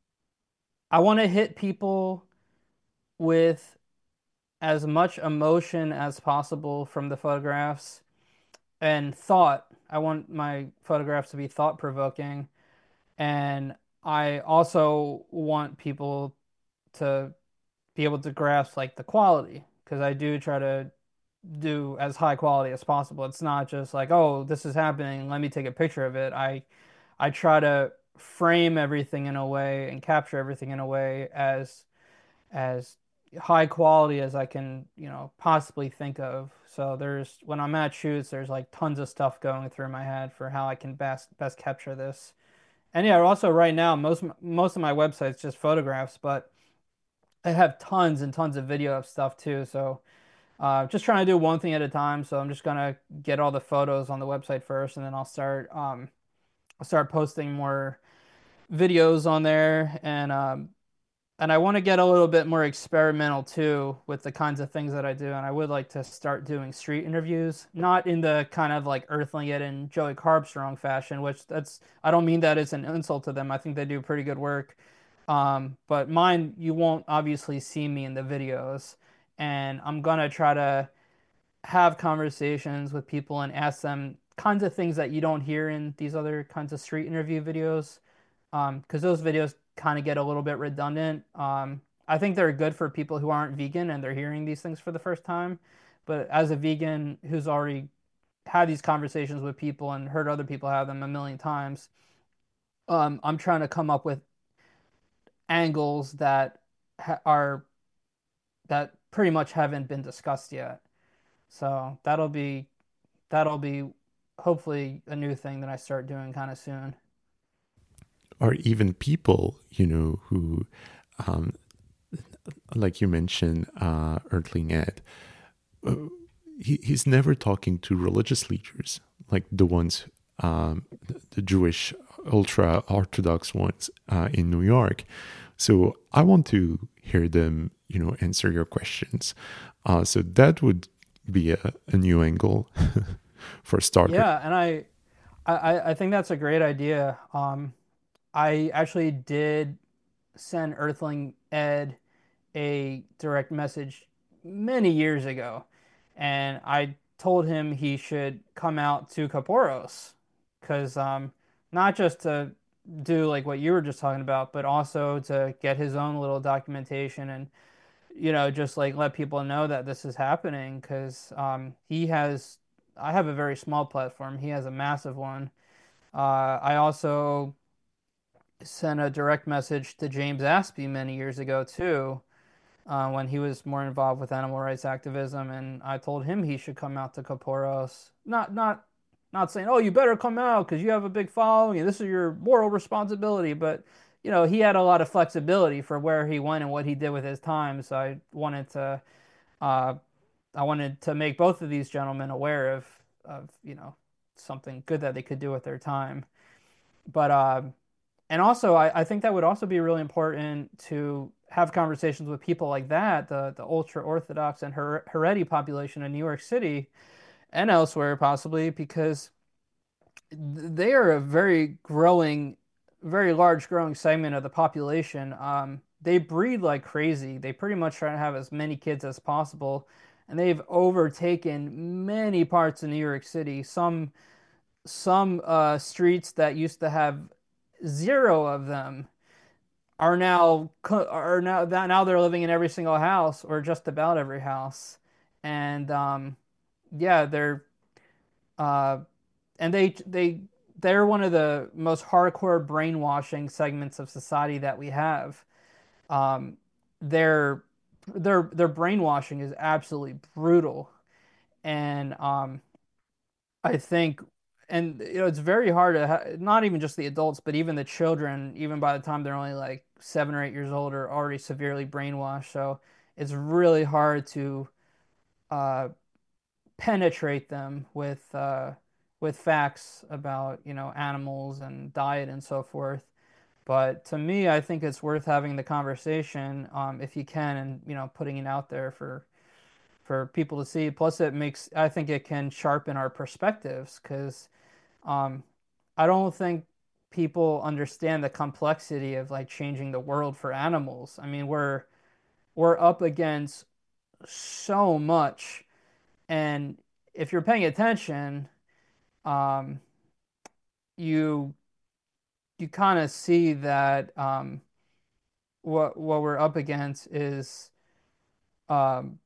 I want to hit people with as much emotion as possible from the photographs and thought. I want my photographs to be thought provoking. And I also want people to be able to grasp like the quality because I do try to do as high quality as possible. It's not just like, oh, this is happening, let me take a picture of it. I I try to frame everything in a way and capture everything in a way as as high quality as I can, you know, possibly think of. So there's when I'm at shoots, there's like tons of stuff going through my head for how I can best best capture this. And yeah, also right now, most most of my website's just photographs, but I have tons and tons of video of stuff too. So uh, just trying to do one thing at a time. So I'm just gonna get all the photos on the website first, and then I'll start um, I'll start posting more videos on there and um, and I want to get a little bit more experimental too with the kinds of things that I do. And I would like to start doing street interviews, not in the kind of like Earthling It and Joey Carbstrong fashion, which that's, I don't mean that as an insult to them. I think they do pretty good work. Um, but mine, you won't obviously see me in the videos, and I'm gonna try to have conversations with people and ask them kinds of things that you don't hear in these other kinds of street interview videos. Um, because those videos kind of get a little bit redundant. Um, I think they're good for people who aren't vegan and they're hearing these things for the first time. But as a vegan who's already had these conversations with people and heard other people have them a million times, um, I'm trying to come up with angles that ha are that pretty much haven't been discussed yet. So that'll be that'll be hopefully a new thing that I start doing kind of soon. Or even people, you know, who, um, like you mentioned, uh, Earthling Ed, uh, he, he's never talking to religious leaders, like the ones, um, the Jewish ultra Orthodox ones uh, in New York. So I want to hear them, you know, answer your questions. Uh, so that would be a, a new angle for starter. Yeah, and I, I I think that's a great idea. Um, I actually did send Earthling Ed a direct message many years ago, and I told him he should come out to Kaporos, because um, not just to do like what you were just talking about, but also to get his own little documentation and you know just like let people know that this is happening, because um, he has. I have a very small platform. He has a massive one. Uh, I also sent a direct message to James Aspie many years ago too, uh, when he was more involved with animal rights activism, and I told him he should come out to Kaporos. Not not not saying, oh, you better come out because you have a big following and this is your moral responsibility, but you know he had a lot of flexibility for where he went and what he did with his time. So I wanted to uh, I wanted to make both of these gentlemen aware of of you know something good that they could do with their time. But uh, and also, I, I think that would also be really important to have conversations with people like that, the the ultra Orthodox and her Haredi population in New York City and elsewhere, possibly, because they are a very growing, very large growing segment of the population. Um, they breed like crazy. They pretty much try to have as many kids as possible, and they've overtaken many parts of New York City. Some some uh, streets that used to have zero of them are now are now that now they're living in every single house or just about every house, and um, yeah, they're uh, and they they they're one of the most hardcore brainwashing segments of society that we have. Um, their their their brainwashing is absolutely brutal, and um, I think, and you know, it's very hard to ha not even just the adults, but even the children, even by the time they're only like seven or eight years old, are already severely brainwashed. So it's really hard to uh, penetrate them with uh, with facts about, you know, animals and diet and so forth. But to me, I think it's worth having the conversation, um, if you can, and you know, putting it out there for for people to see. Plus, it makes, I think it can sharpen our perspectives because um, I don't think people understand the complexity of like changing the world for animals. I mean, we're we're up against so much, and if you're paying attention, um, you you kind of see that um, what what we're up against is um,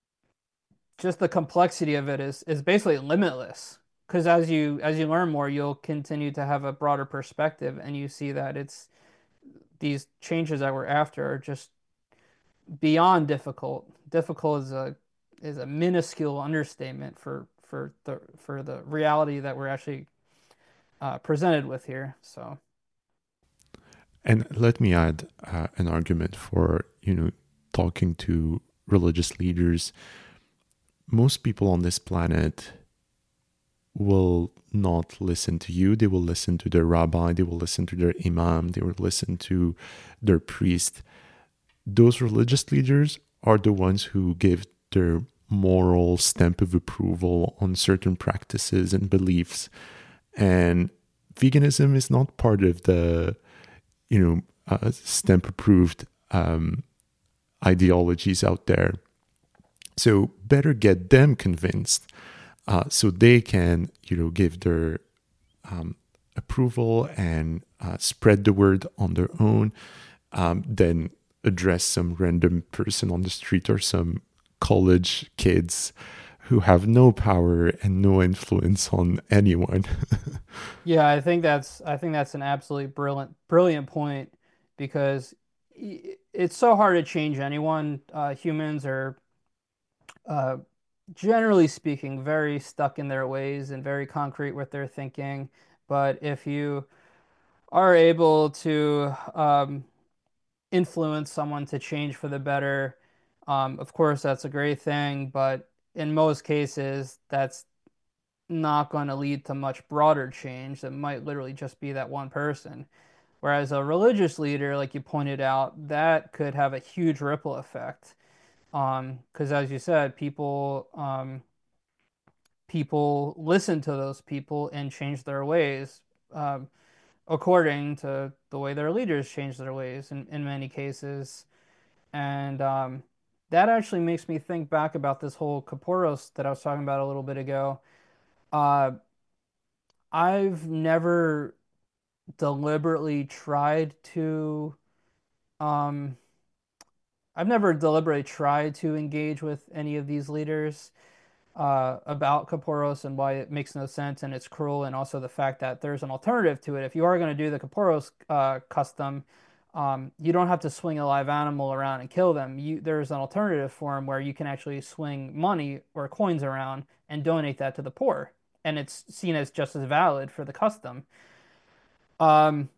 just the complexity of it is is basically limitless. Because as you as you learn more, you'll continue to have a broader perspective, and you see that it's these changes that we're after are just beyond difficult. Difficult is a is a minuscule understatement for for the for the reality that we're actually uh, presented with here. So And let me add uh, an argument for, you know, talking to religious leaders. Most people on this planet will not listen to you. They will listen to their rabbi, they will listen to their imam, they will listen to their priest. Those religious leaders are the ones who give their moral stamp of approval on certain practices and beliefs. And veganism is not part of the, you know, uh, stamp approved um, ideologies out there. So better get them convinced uh, so they can, you know, give their um, approval and uh, spread the word on their own, um, than address some random person on the street or some college kids who have no power and no influence on anyone. Yeah, I think that's I think that's an absolutely brilliant brilliant point because i- it's so hard to change anyone. Uh, humans are, uh, generally speaking, very stuck in their ways and very concrete with their thinking. But if you are able to um, influence someone to change for the better, um, of course, that's a great thing. But in most cases, that's not going to lead to much broader change. That might literally just be that one person. Whereas a religious leader, like you pointed out, that could have a huge ripple effect. Um, because as you said, people um, people listen to those people and change their ways, um, according to the way their leaders change their ways in, in many cases. And um, that actually makes me think back about this whole Kaporos that I was talking about a little bit ago. Uh, I've never deliberately tried to um, I've never deliberately tried to engage with any of these leaders uh, about Kaporos and why it makes no sense and it's cruel, and also the fact that there's an alternative to it. If you are going to do the Kaporos uh, custom, um, you don't have to swing a live animal around and kill them. You, there's an alternative form where you can actually swing money or coins around and donate that to the poor, and it's seen as just as valid for the custom. Um,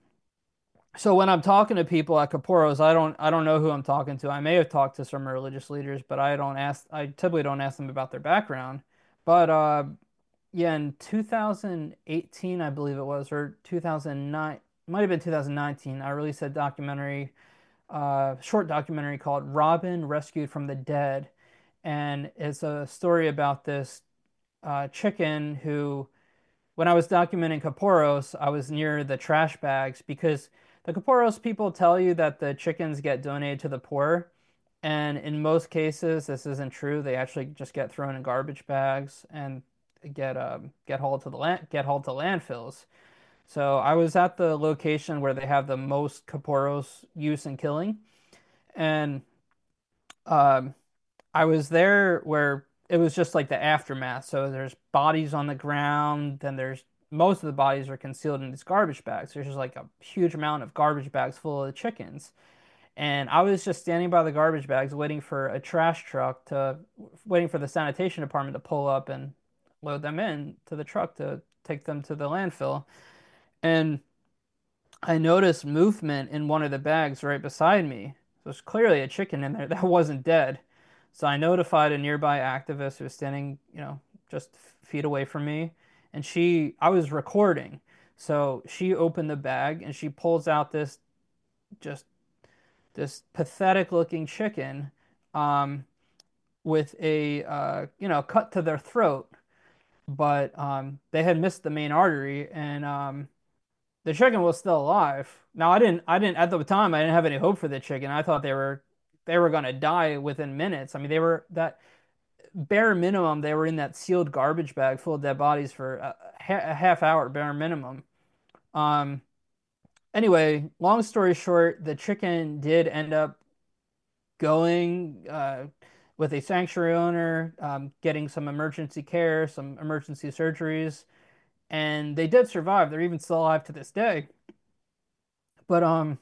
so when I'm talking to people at Kaporos, I don't I don't know who I'm talking to. I may have talked to some religious leaders, but I don't ask I typically don't ask them about their background. But uh yeah, in two thousand eighteen, I believe it was, or two thousand nine, it might have been two thousand nineteen, I released a documentary, uh short documentary called Robin Rescued from the Dead. And it's a story about this uh chicken who, when I was documenting Kaporos, I was near the trash bags because the Kaporos people tell you that the chickens get donated to the poor. And in most cases, this isn't true. They actually just get thrown in garbage bags and get um, get hauled to the land get hauled to landfills. So I was at the location where they have the most Kaporos use and killing, and um, I was there where it was just like the aftermath. So there's bodies on the ground, then there's most of the bodies are concealed in these garbage bags. There's just like a huge amount of garbage bags full of the chickens. And I was just standing by the garbage bags waiting for a trash truck to waiting for the sanitation department to pull up and load them in to the truck to take them to the landfill. And I noticed movement in one of the bags right beside me. So there's clearly a chicken in there that wasn't dead. So I notified a nearby activist who was standing, you know, just feet away from me. And she, I was recording. So she opened the bag and she pulls out this just this pathetic looking chicken, um, with a, uh, you know, cut to their throat. But um, they had missed the main artery, and um, the chicken was still alive. Now I didn't I didn't at the time I didn't have any hope for the chicken. I thought they were they were gonna die within minutes. I mean they were that bare minimum they were in that sealed garbage bag full of dead bodies for a, a half hour bare minimum. Um anyway, long story short, the chicken did end up going uh with a sanctuary owner, um, getting some emergency care, some emergency surgeries, and they did survive. They're even still alive to this day. But um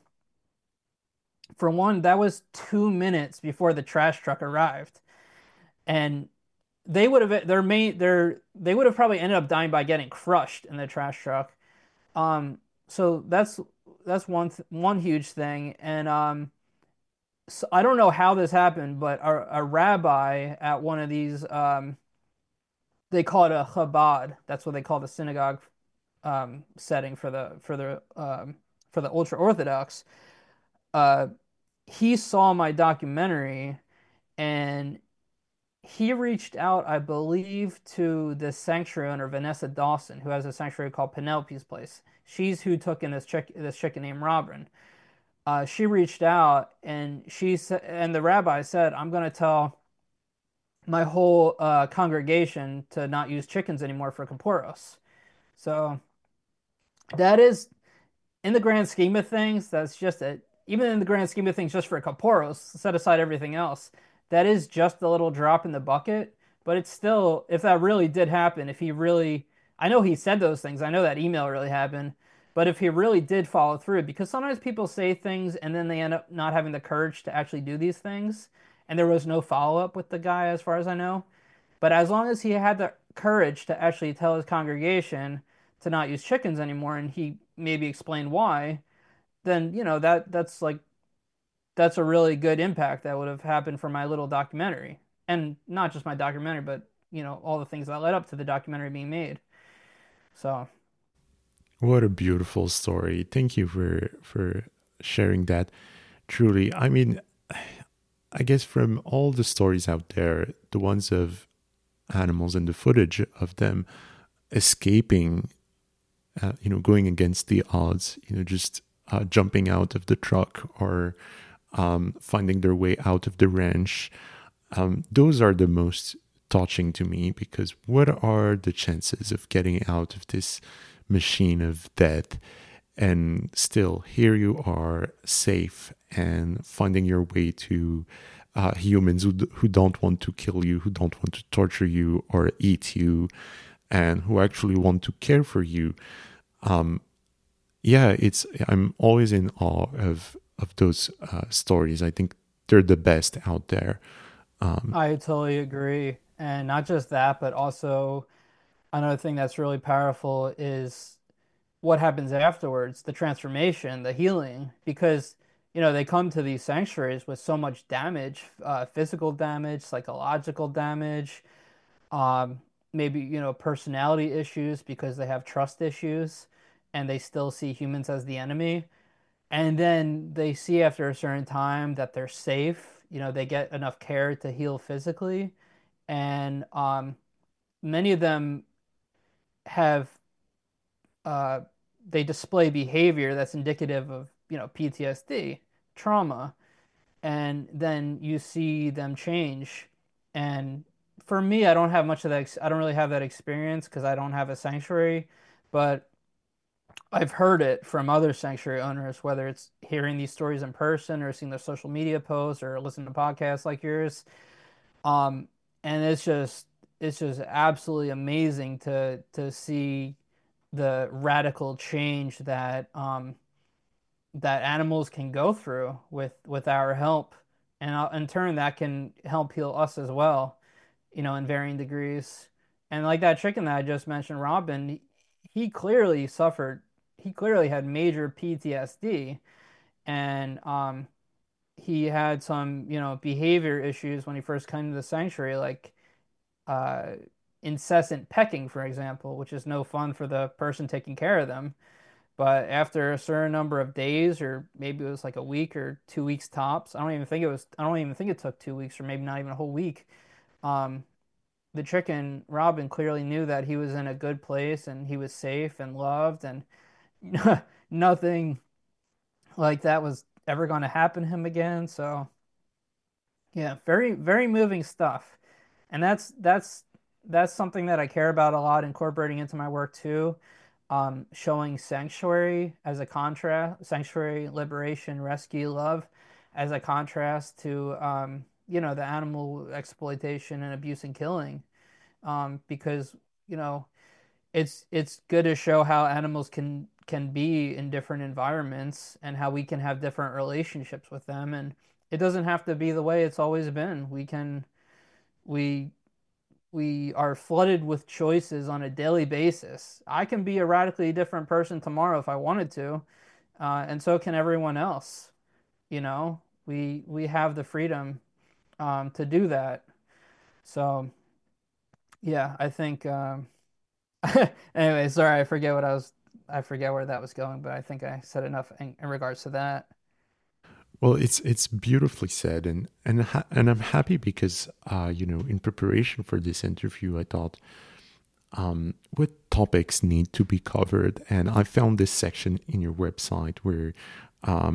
for one, that was two minutes before the trash truck arrived, and they would have their main their they would have probably ended up dying by getting crushed in the trash truck. Um, so that's that's one th one huge thing, and um, so I don't know how this happened, but a, a rabbi at one of these, um, they call it a Chabad. That's what they call the synagogue um, setting for the for the um, for the ultra Orthodox. Uh, he saw my documentary and he reached out, I believe, to the sanctuary owner, Vanessa Dawson, who has a sanctuary called Penelope's Place. She's who took in this chick this chicken named Robin. uh, she reached out and she said, and the rabbi said, "I'm going to tell my whole uh, congregation to not use chickens anymore for Kapporos." So that is, in the grand scheme of things, that's just it. Even in the grand scheme of things, just for Kapporos, set aside everything else, that is just a little drop in the bucket. But it's still, if that really did happen, if he really, I know he said those things, I know that email really happened, but if he really did follow through, because sometimes people say things and then they end up not having the courage to actually do these things, and there was no follow up with the guy, as far as I know. But as long as he had the courage to actually tell his congregation to not use chickens anymore, and he maybe explained why, then you know that that's like that's a really good impact that would have happened for my little documentary, and not just my documentary, but you know all the things that led up to the documentary being made. So What a beautiful story. Thank you for for sharing that. Truly, I mean, I guess from all the stories out there, the ones of animals and the footage of them escaping, uh, you know, going against the odds, you know, just uh, jumping out of the truck or um, finding their way out of the ranch, um, those are the most touching to me, because what are the chances of getting out of this machine of death, and still here you are safe and finding your way to uh, humans who, who don't want to kill you, who don't want to torture you or eat you, and who actually want to care for you. Um, yeah, it's I'm always in awe of of those uh, stories. I think they're the best out there. Um, I totally agree. And not just that, but also another thing that's really powerful is what happens afterwards, the transformation, the healing, because you know they come to these sanctuaries with so much damage, uh, physical damage, psychological damage, um, maybe you know personality issues because they have trust issues, and they still see humans as the enemy. And then they see after a certain time that they're safe. You know, they get enough care to heal physically, and um, many of them have uh, they display behavior that's indicative of, you know, P T S D, trauma, and then you see them change. And for me, I don't have much of that. ex- I don't really have that experience because I don't have a sanctuary, but I've heard it from other sanctuary owners, whether it's hearing these stories in person or seeing their social media posts or listening to podcasts like yours. Um, and it's just it's just absolutely amazing to to see the radical change that um, that animals can go through with with our help, and uh, in turn that can help heal us as well, you know, in varying degrees. And like that chicken that I just mentioned, Robin, he clearly suffered. He clearly had major P T S D, and um, he had some, you know, behavior issues when he first came to the sanctuary, like uh, incessant pecking, for example, which is no fun for the person taking care of them. But after a certain number of days, or maybe it was like a week or two weeks tops, I don't even think it was, I don't even think it took two weeks or maybe not even a whole week. Um, the chicken, Robin, clearly knew that he was in a good place and he was safe and loved, and nothing like that was ever going to happen to him again. So, yeah, very, very moving stuff. And that's that's that's something that I care about a lot, incorporating into my work too. Um, showing sanctuary as a contrast, sanctuary, liberation, rescue, love, as a contrast to um, you know, the animal exploitation and abuse and killing. Um, because you know it's it's good to show how animals can can be in different environments and how we can have different relationships with them, and it doesn't have to be the way it's always been. We can we we are flooded with choices on a daily basis. I can be a radically different person tomorrow if I wanted to, uh, and so can everyone else. You know, we we have the freedom um, to do that. So yeah, I think. Um, anyway, sorry, I forget what I was. I forget where that was going, but I think I said enough in, in regards to that. well, it's it's beautifully said, and and ha- and I'm happy because uh, you know, in preparation for this interview, I thought, um, what topics need to be covered, and I found this section in your website where um,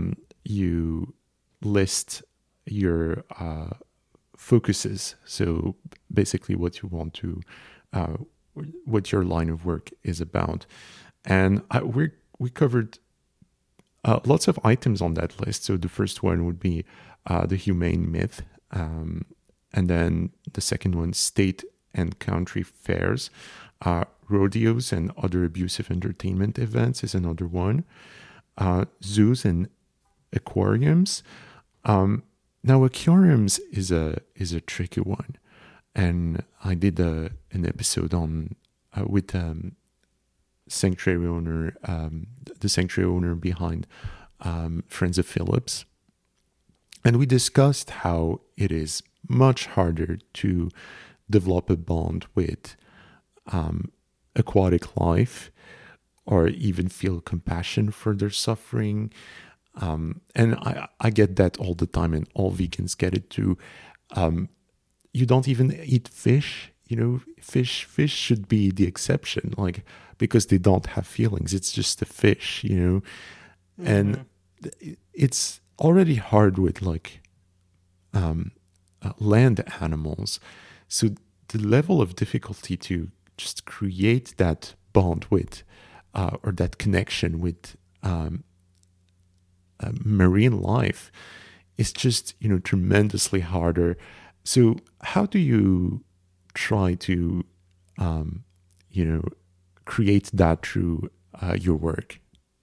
you list your uh, focuses. So basically, what you want to, uh, what your line of work is about, and I, we we covered uh, lots of items on that list. So the first one would be uh, the humane myth, um, and then the second one, state and country fairs, uh, rodeos and other abusive entertainment events is another one. Uh, zoos and aquariums. Um, now aquariums is a is a tricky one, and I did a, an episode on uh, with um, sanctuary owner, um, the sanctuary owner behind um, Friends of Phillips, and we discussed how it is much harder to develop a bond with um, aquatic life or even feel compassion for their suffering. Um, and I, I get that all the time, and all vegans get it too. Um, you don't even eat fish. You know, fish fish should be the exception, like because they don't have feelings. It's just a fish, you know, Mm-hmm. and it's already hard with like um, uh, land animals. So the level of difficulty to just create that bond with uh, or that connection with um, uh, marine life is just, you know, tremendously harder. So how do you try to um, you know, create that through uh, your work?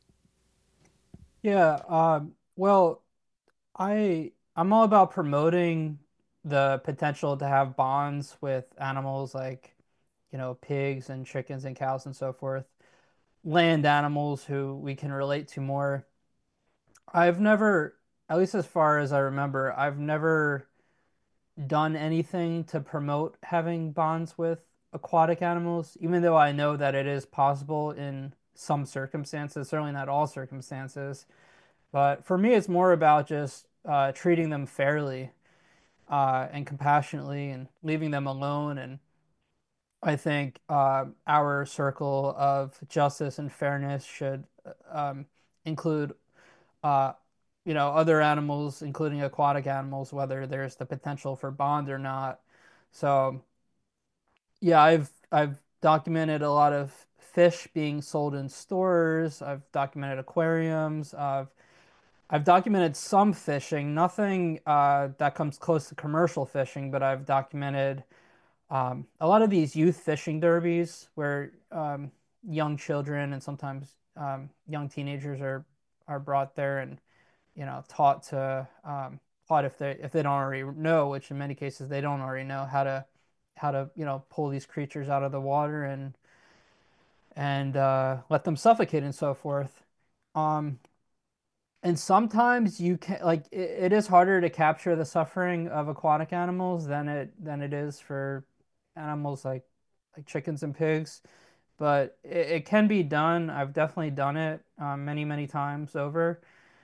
Yeah, um, well, I I'm all about promoting the potential to have bonds with animals like, you know, pigs and chickens and cows and so forth, land animals who we can relate to more. I've never, at least as far as I remember, I've never done anything to promote having bonds with aquatic animals, even though I know that it is possible in some circumstances, certainly not all circumstances. But for me, it's more about just uh, treating them fairly uh, and compassionately and leaving them alone. And I think uh, our circle of justice and fairness should um, include, uh, you know, other animals, including aquatic animals, whether there's the potential for bond or not. So yeah, I've I've documented a lot of fish being sold in stores. I've documented aquariums. I've I've documented some fishing, nothing uh, that comes close to commercial fishing, but I've documented um, a lot of these youth fishing derbies where um, young children and sometimes um, young teenagers are are brought there and you know taught to um, taught if they if they don't already know, which in many cases they don't already know how to how to you know pull these creatures out of the water and and uh, let them suffocate and so forth. Um, and sometimes you can like it, it is harder to capture the suffering of aquatic animals than it than it is for animals like like chickens and pigs. But it, it can be done. I've definitely done it um, many, many times over.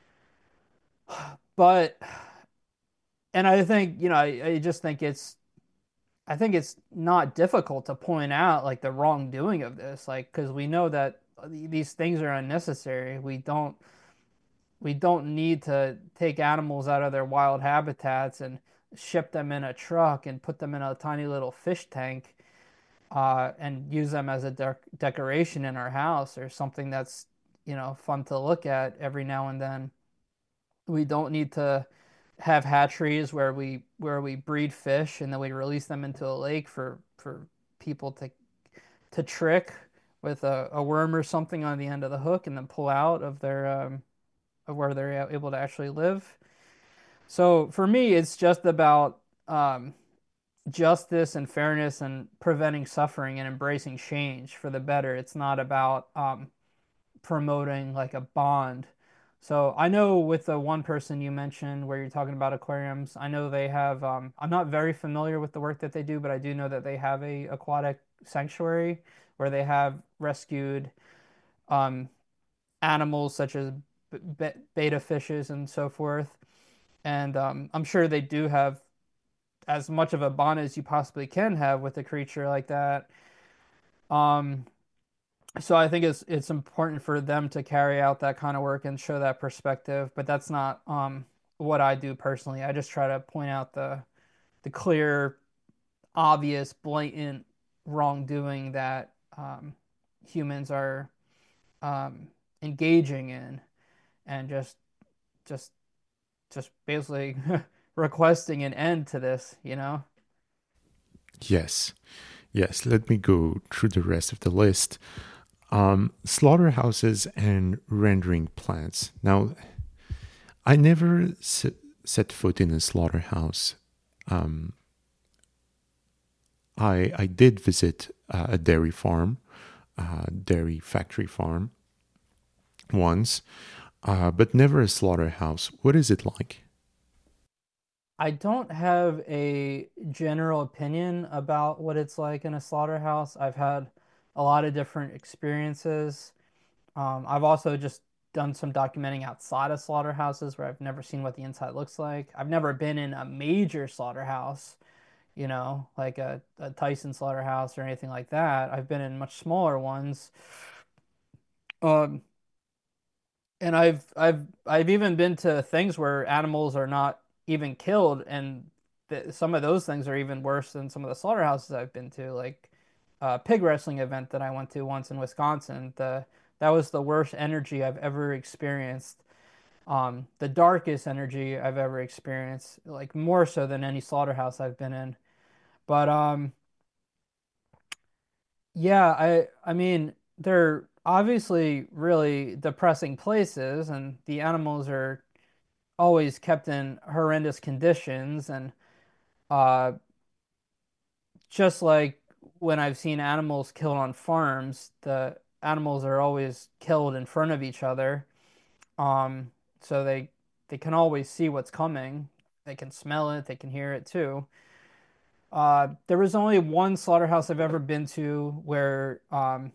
But and I think, you know, I, I just think it's I think it's not difficult to point out like the wrongdoing of this, like because we know that these things are unnecessary. We don't we don't need to take animals out of their wild habitats and ship them in a truck and put them in a tiny little fish tank uh, and use them as a de decoration in our house or something that's, you know, fun to look at every now and then. We don't need to have hatcheries where we where we breed fish and then we release them into a lake for for people to to trick with a, a worm or something on the end of the hook and then pull out of their um, of where they're able to actually live. So for me, it's just about um, justice and fairness and preventing suffering and embracing change for the better. It's not about um, promoting like a bond. So I know with the one person you mentioned where you're talking about aquariums, I know they have um, I'm not very familiar with the work that they do, but I do know that they have a aquatic sanctuary where they have rescued um, animals such as b betta fishes and so forth. And um, I'm sure they do have as much of a bond as you possibly can have with a creature like that. Um, So I think it's it's important for them to carry out that kind of work and show that perspective, but that's not um what I do personally. I just try to point out the the clear, obvious, blatant wrongdoing that um, humans are um, engaging in, and just just just basically requesting an end to this, you know? Yes, yes. Let me go through the rest of the list. Um, slaughterhouses and rendering plants. Now, I never s- set foot in a slaughterhouse. Um, I I did visit uh, a dairy farm, uh, dairy factory farm once, uh, but never a slaughterhouse. What is it like? I don't have a general opinion about what it's like in a slaughterhouse. I've had a lot of different experiences. Um, I've also just done some documenting outside of slaughterhouses where I've never seen what the inside looks like. I've never been in a major slaughterhouse, you know, like a, a Tyson slaughterhouse or anything like that. I've been in much smaller ones. Um, and I've I've I've even been to things where animals are not even killed, and th some of those things are even worse than some of the slaughterhouses I've been to, like a pig wrestling event that I went to once in Wisconsin. The that was the worst energy I've ever experienced. Um, the darkest energy I've ever experienced, like more so than any slaughterhouse I've been in. But um, yeah, I I mean they're obviously really depressing places, and the animals are always kept in horrendous conditions. And uh, just like when I've seen animals killed on farms, the animals are always killed in front of each other. Um, so they they can always see what's coming. They can smell it, they can hear it too. Uh, there was only one slaughterhouse I've ever been to where um,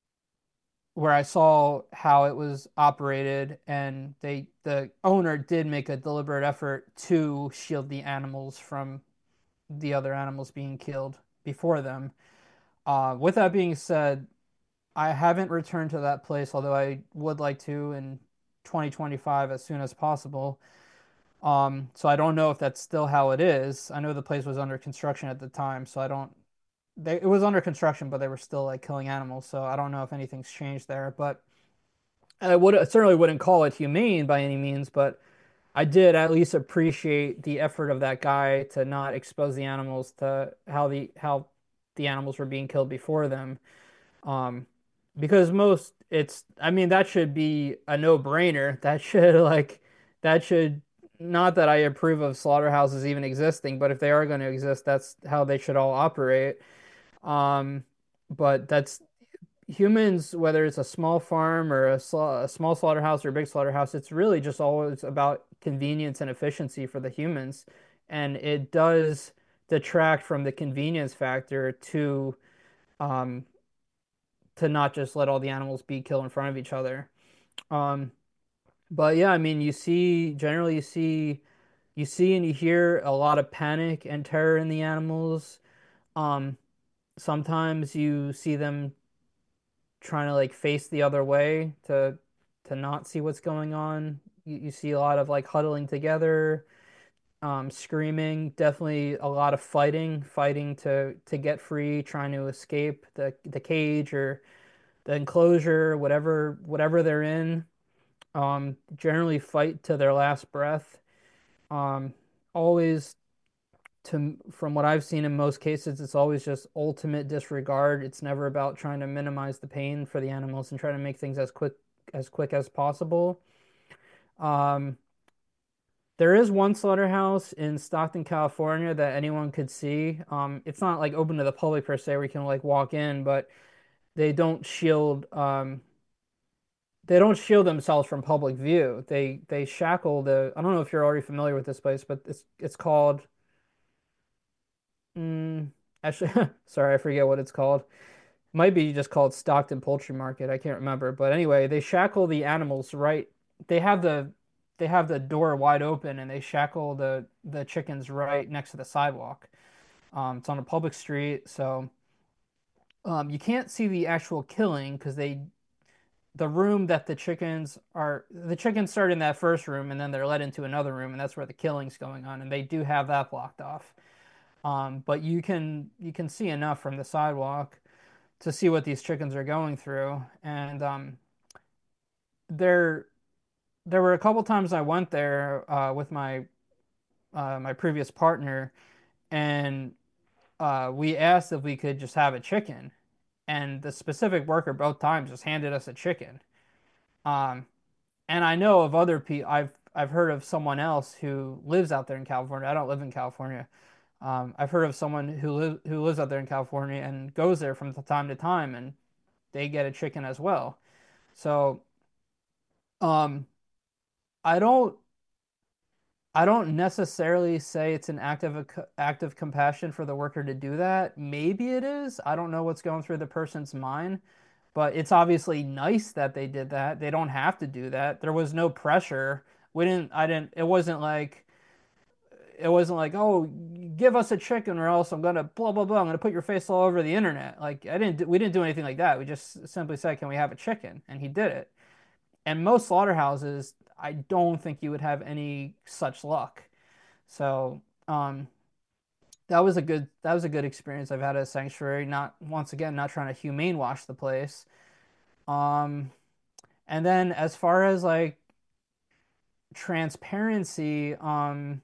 where I saw how it was operated, and they the owner did make a deliberate effort to shield the animals from the other animals being killed before them. Uh, with that being said, I haven't returned to that place, although I would like to in twenty twenty-five as soon as possible. Um, so I don't know if that's still how it is. I know the place was under construction at the time, so I don't. They, it was under construction, but they were still like killing animals, so I don't know if anything's changed there. But I would I certainly wouldn't call it humane by any means, but I did at least appreciate the effort of that guy to not expose the animals to how the how the animals were being killed before them. Um, because most it's I mean that should be a no-brainer. That should like that should not that I approve of slaughterhouses even existing, but if they are going to exist, that's how they should all operate. Um, but that's humans, whether it's a small farm or a, sla- a small slaughterhouse or a big slaughterhouse, it's really just always about convenience and efficiency for the humans. And it does detract from the convenience factor to um, to not just let all the animals be killed in front of each other. Um, but yeah, I mean, you see, generally, you see, you see and you hear a lot of panic and terror in the animals. Um, sometimes you see them trying to like face the other way to to not see what's going on. You, you see a lot of like huddling together, um, screaming, definitely a lot of fighting, fighting to to get free, trying to escape the the cage or the enclosure, whatever whatever they're in. Um, generally fight to their last breath. Um, always to from what I've seen in most cases, it's always just ultimate disregard. It's never about trying to minimize the pain for the animals and trying to make things as quick as quick as possible. Um, there is one slaughterhouse in Stockton, California that anyone could see. Um, it's not like open to the public per se where you can like walk in, but they don't shield um, they don't shield themselves from public view. They they shackle the I don't know if you're already familiar with this place, but it's it's called mm, actually sorry, I forget what it's called. Might be just called Stockton Poultry Market. I can't remember. But anyway, they shackle the animals right. They have the they have the door wide open and they shackle the the chickens right next to the sidewalk. Um, it's on a public street, so Um, you can't see the actual killing because they the room that the chickens are the chickens start in that first room and then they're led into another room and that's where the killing's going on and they do have that blocked off. Um, but you can you can see enough from the sidewalk to see what these chickens are going through. And um, there there were a couple times I went there uh, with my uh, my previous partner, and uh, we asked if we could just have a chicken, and the specific worker both times just handed us a chicken. Um, and I know of other people. I've I've heard of someone else who lives out there in California. I don't live in California. Um, I've heard of someone who lives who lives out there in California and goes there from time to time, and they get a chicken as well. So, um, I don't I don't necessarily say it's an act of act of compassion for the worker to do that. Maybe it is. I don't know what's going through the person's mind, but it's obviously nice that they did that. They don't have to do that. There was no pressure. We didn't, I didn't, it wasn't like, it wasn't like, oh, give us a chicken or else I'm gonna blah blah blah. I'm gonna put your face all over the internet. Like I didn't, we didn't do anything like that. We just simply said, can we have a chicken? And he did it. And most slaughterhouses, I don't think you would have any such luck. So, um, that was a good that was a good experience I've had at a sanctuary. Not once again, not trying to humane wash the place. Um, and then as far as like transparency, um,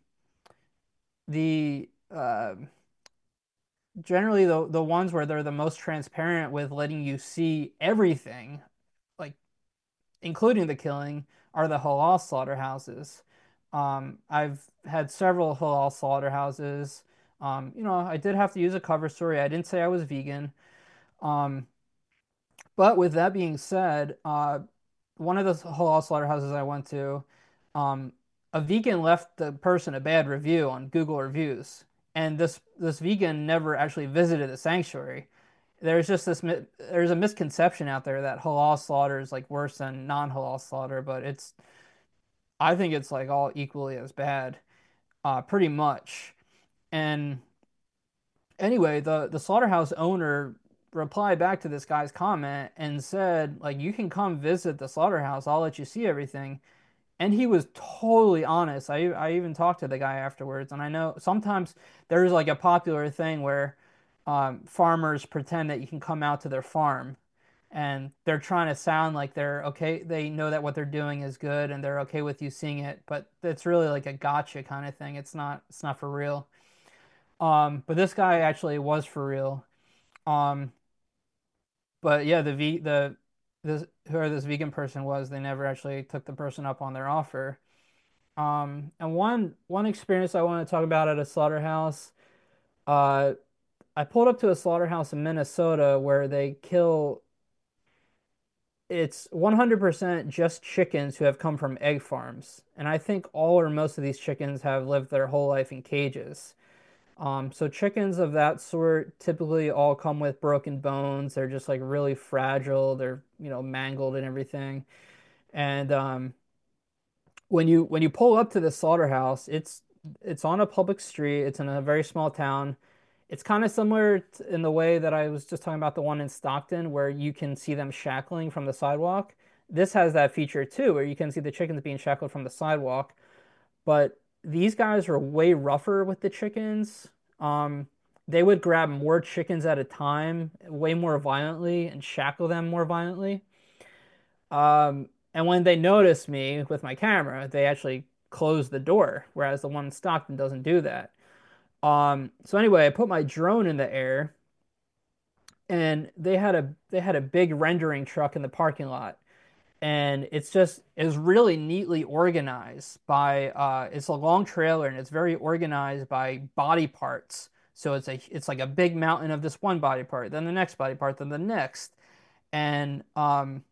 the uh, generally the the ones where they're the most transparent with letting you see everything, like including the killing, are the halal slaughterhouses. Um, I've had several halal slaughterhouses. Um, you know, I did have to use a cover story. I didn't say I was vegan. Um, but with that being said, uh, one of the halal slaughterhouses I went to, um, a vegan left the person a bad review on Google reviews, and this this vegan never actually visited the sanctuary. There's just this there's a misconception out there that halal slaughter is like worse than non-halal slaughter, but it's I think it's like all equally as bad, uh, pretty much. And anyway, the the slaughterhouse owner replied back to this guy's comment and said, like, you can come visit the slaughterhouse. I'll let you see everything. And he was totally honest. I I even talked to the guy afterwards, and I know sometimes there's like a popular thing where um, farmers pretend that you can come out to their farm, and they're trying to sound like they're okay. They know that what they're doing is good, and they're okay with you seeing it, but it's really like a gotcha kind of thing. It's not it's not for real. Um, but this guy actually was for real. Um, but yeah, the v the this whoever this vegan person was, they never actually took the person up on their offer. Um, and one one experience I want to talk about at a slaughterhouse, uh, I pulled up to a slaughterhouse in Minnesota where they kill, it's one hundred percent just chickens who have come from egg farms. And I think all or most of these chickens have lived their whole life in cages. Um, so chickens of that sort typically all come with broken bones. They're just like really fragile. They're, you know, mangled and everything. And um, when you when you pull up to the slaughterhouse, it's it's on a public street. It's in a very small town. It's kind of similar to, in the way that I was just talking about the one in Stockton, where you can see them shackling from the sidewalk. This has that feature too, where you can see the chickens being shackled from the sidewalk. But these guys are way rougher with the chickens. Um, they would grab more chickens at a time, way more violently, and shackle them more violently. Um, and when they notice me with my camera, they actually close the door, whereas the one in Stockton doesn't do that. Um, so anyway, I put my drone in the air, and they had a they had a big rendering truck in the parking lot, and it's just is really neatly organized by uh, it's a long trailer, and it's very organized by body parts. So it's a it's like a big mountain of this one body part, then the next body part, then the next, and um,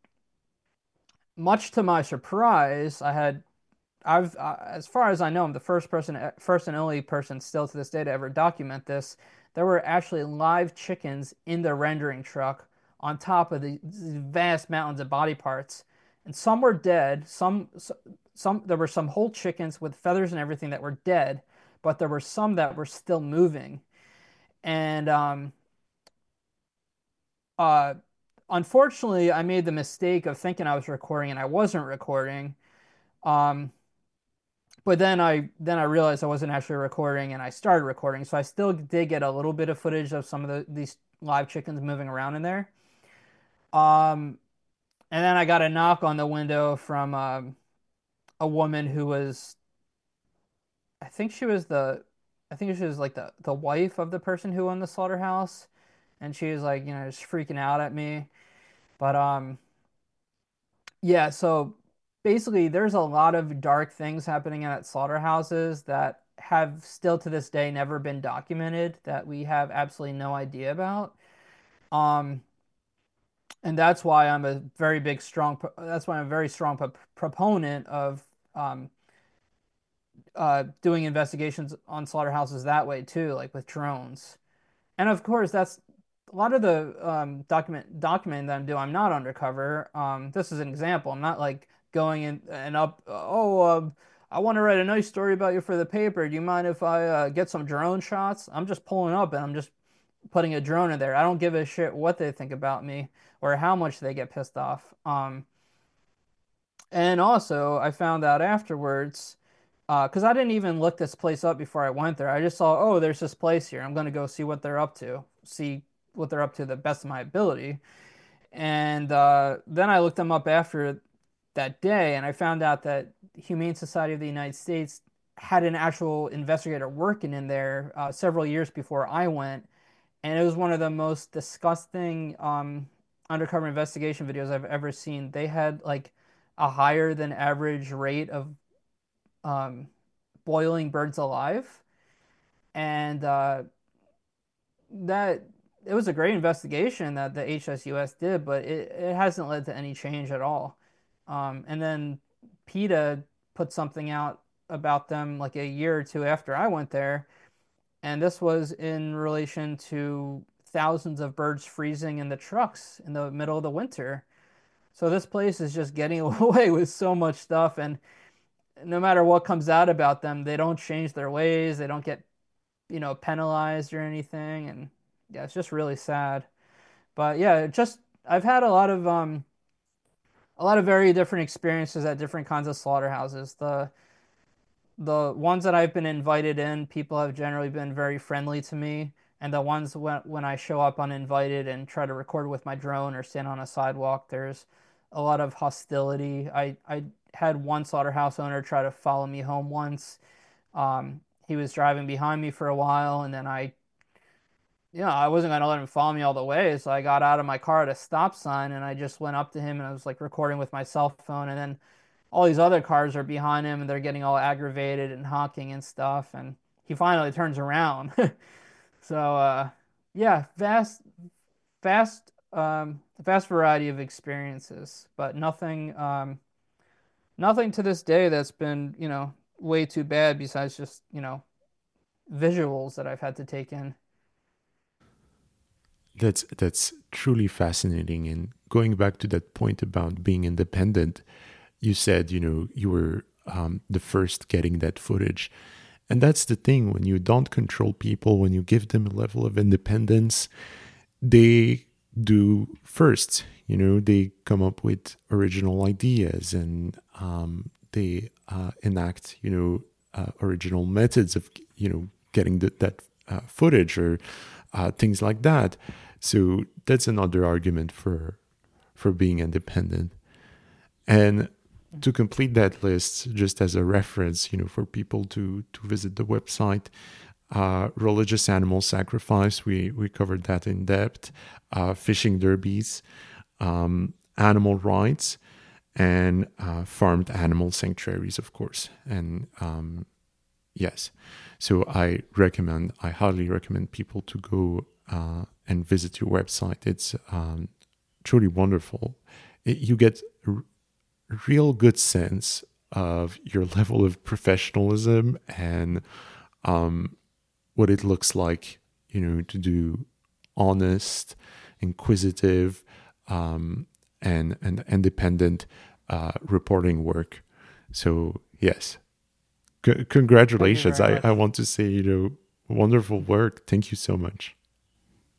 much to my surprise, I had I've, uh, as far as I know, I'm the first person, first and only person still to this day to ever document this. There were actually live chickens in the rendering truck on top of the, these vast mountains of body parts, and some were dead. Some, some, there were some whole chickens with feathers and everything that were dead, but there were some that were still moving. And um, uh, unfortunately, I made the mistake of thinking I was recording and I wasn't recording. Um, but then I then I realized I wasn't actually recording and I started recording. So I still did get a little bit of footage of some of the these live chickens moving around in there. Um, and then I got a knock on the window from um, a woman who was, I think she was the, I think she was like the the wife of the person who owned the slaughterhouse, and she was like, you know, just freaking out at me. But um, yeah, so basically, there's a lot of dark things happening at slaughterhouses that have still to this day never been documented that we have absolutely no idea about. Um, and that's why I'm a very big, strong, that's why I'm a very strong pro proponent of um, uh, doing investigations on slaughterhouses that way too, like with drones. And of course, that's a lot of the um, document documenting that I'm doing. I'm not undercover. Um, this is an example. I'm not like going in and up. Oh, um, I want to write a nice story about you for the paper. Do you mind if I uh, get some drone shots? I'm just pulling up and I'm just putting a drone in there. I don't give a shit what they think about me or how much they get pissed off. Um, and also, I found out afterwards, because uh, I didn't even look this place up before I went there. I just saw, oh, there's this place here. I'm going to go see what they're up to, see what they're up to the best of my ability. And uh, then I looked them up after that day, and I found out that Humane Society of the United States had an actual investigator working in there uh, several years before I went. And it was one of the most disgusting um, undercover investigation videos I've ever seen. They had like a higher than average rate of um, boiling birds alive, and uh, that it was a great investigation that the H S U S did, but it, it hasn't led to any change at all. Um, and then PETA put something out about them like a year or two after I went there, and this was in relation to thousands of birds freezing in the trucks in the middle of the winter. So this place is just getting away with so much stuff, and no matter what comes out about them, they don't change their ways. They don't get, you know, penalized or anything. And yeah, it's just really sad. But yeah, just I've had a lot of um a lot of very different experiences at different kinds of slaughterhouses. The the ones that I've been invited in, people have generally been very friendly to me. And the ones when when I show up uninvited and try to record with my drone or stand on a sidewalk, there's a lot of hostility. I I had one slaughterhouse owner try to follow me home once. Um, he was driving behind me for a while, and then I, you know, I wasn't gonna let him follow me all the way, so I got out of my car at a stop sign, and I just went up to him, and I was like recording with my cell phone, and then all these other cars are behind him, and they're getting all aggravated and honking and stuff, and he finally turns around. So, uh, yeah, vast, vast, um, vast variety of experiences, but nothing, um, nothing to this day that's been, you know, way too bad besides just, you know, visuals that I've had to take in. That's that's truly fascinating. And going back to that point about being independent, you said, you know, you were um, the first getting that footage. And that's the thing, when you don't control people, when you give them a level of independence, they do first. You know, they come up with original ideas, and um, they uh, enact, you know, uh, original methods of, you know, getting the, that uh, footage or uh, things like that. So that's another argument for for being independent. And to complete that list, just as a reference, you know, for people to to visit the website, uh, religious animal sacrifice, we we covered that in depth. Uh, fishing derbies, um, animal rights, and uh, farmed animal sanctuaries, of course. And um, yes, so I recommend, I highly recommend people to go uh, and visit your website. It's um, truly wonderful. It, you get a real good sense of your level of professionalism and um, what it looks like, you know, to do honest, inquisitive, um, and, and independent uh, reporting work. So yes, C- Thank you congratulations. very I, I much. want to say, you know, wonderful work. Thank you so much.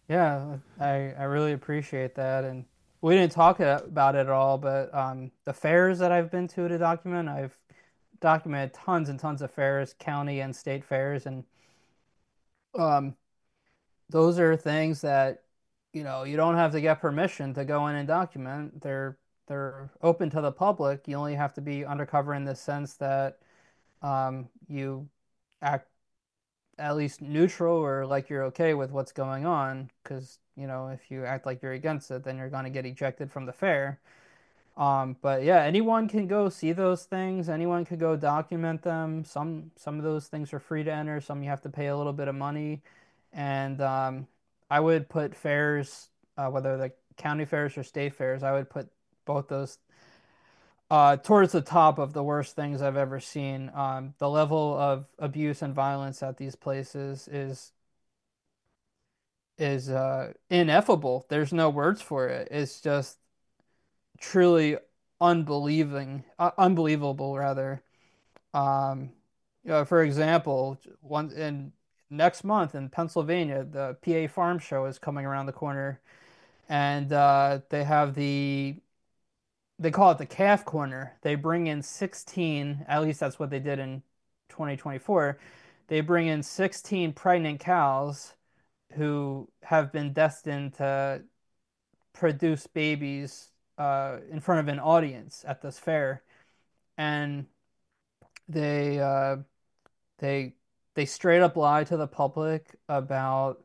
Yeah, I I really appreciate that, and we didn't talk a- about it at all, but um, the fairs that I've been to to document, I've documented tons and tons of fairs, county and state fairs, and um, those are things that you know you don't have to get permission to go in and document. They're they're open to the public. You only have to be undercover in the sense that um, you act at least neutral or like you're okay with what's going on. Because, you know, if you act like you're against it, then you're going to get ejected from the fair. Um, but yeah, anyone can go see those things. Anyone could go document them. Some some of those things are free to enter. Some you have to pay a little bit of money. And um, I would put fairs, uh, whether the county fairs or state fairs, I would put both those uh, towards the top of the worst things I've ever seen. Um, the level of abuse and violence at these places is is uh, ineffable. There's no words for it. It's just truly unbelieving, uh, unbelievable rather. Um, you know, for example, one in next month in Pennsylvania, the P A Farm Show is coming around the corner, and uh, they have the they call it the calf corner. They bring in sixteen, at least that's what they did in twenty twenty-four. They bring in sixteen pregnant cows who have been destined to produce babies uh, in front of an audience at this fair. And they uh, they they straight up lie to the public about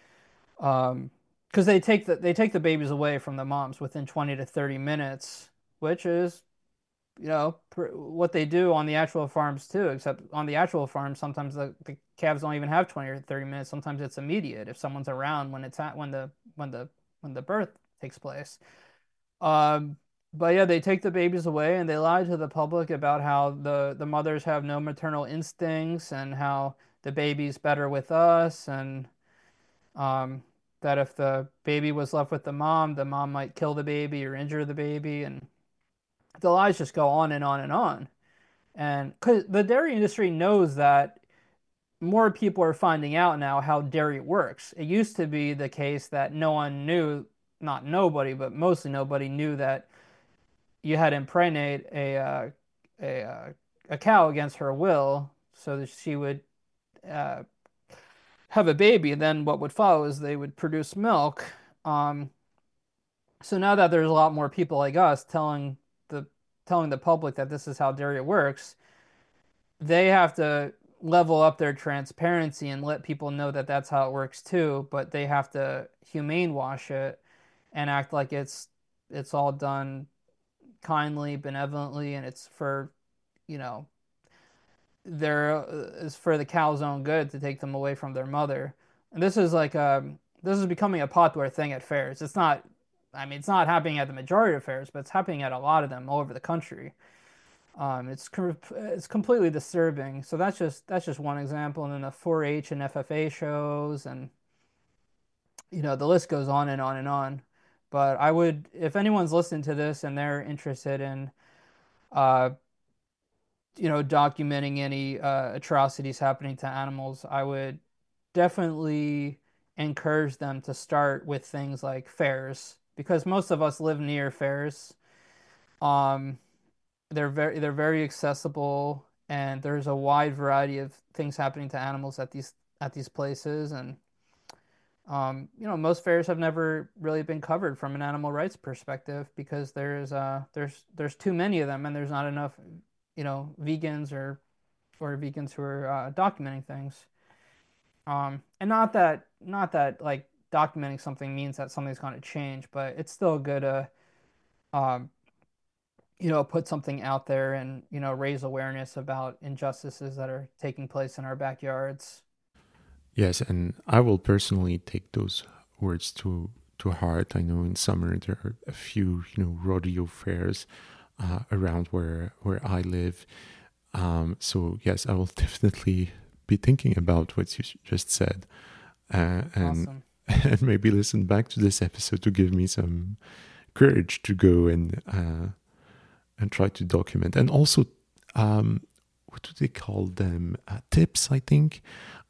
um because they take the they take the babies away from the moms within twenty to thirty minutes, which is you know pr what they do on the actual farms too, except on the actual farms sometimes the, the calves don't even have twenty or thirty minutes. Sometimes it's immediate if someone's around when it's at when the when the when the birth takes place. Um, but yeah, they take the babies away and they lie to the public about how the the mothers have no maternal instincts and how the baby's better with us, and um, that if the baby was left with the mom, the mom might kill the baby or injure the baby, and the lies just go on and on and on. And because the dairy industry knows that more people are finding out now how dairy works. It used to be the case that no one knew, not nobody, but mostly nobody knew that you had to impregnate a uh, a uh, a cow against her will so that she would uh, have a baby. And then what would follow is they would produce milk. Um, so now that there's a lot more people like us telling the telling the public that this is how dairy works, they have to level up their transparency and let people know that that's how it works too. But they have to humane wash it and act like it's it's all done kindly, benevolently, and it's for you know there is for the cow's own good to take them away from their mother. And this is like um this is becoming a popular thing at fairs. It's not, I mean, it's not happening at the majority of fairs, but it's happening at a lot of them all over the country. Um, it's it's completely disturbing. So that's just that's just one example, and then the four H and F F A shows, and you know the list goes on and on and on. But I would, if anyone's listening to this and they're interested in uh, you know, documenting any uh, atrocities happening to animals, I would definitely encourage them to start with things like fairs because most of us live near fairs. Um, they're very they're very accessible and there's a wide variety of things happening to animals at these at these places and um, you know, most fairs have never really been covered from an animal rights perspective because there's uh there's there's too many of them and there's not enough, you know, vegans or or vegans who are uh, documenting things. Um, and not that not that like documenting something means that something's going to change, but it's still good to um, you know, put something out there and, you know, raise awareness about injustices that are taking place in our backyards. Yes, and I will personally take those words to to heart. I know in summer there are a few, you know, rodeo fairs uh, around where where I live. Um, so yes, I will definitely be thinking about what you just said, uh, and Awesome. and maybe listen back to this episode to give me some courage to go and uh, and try to document, and also um, what do they call them? Uh, tips, I think.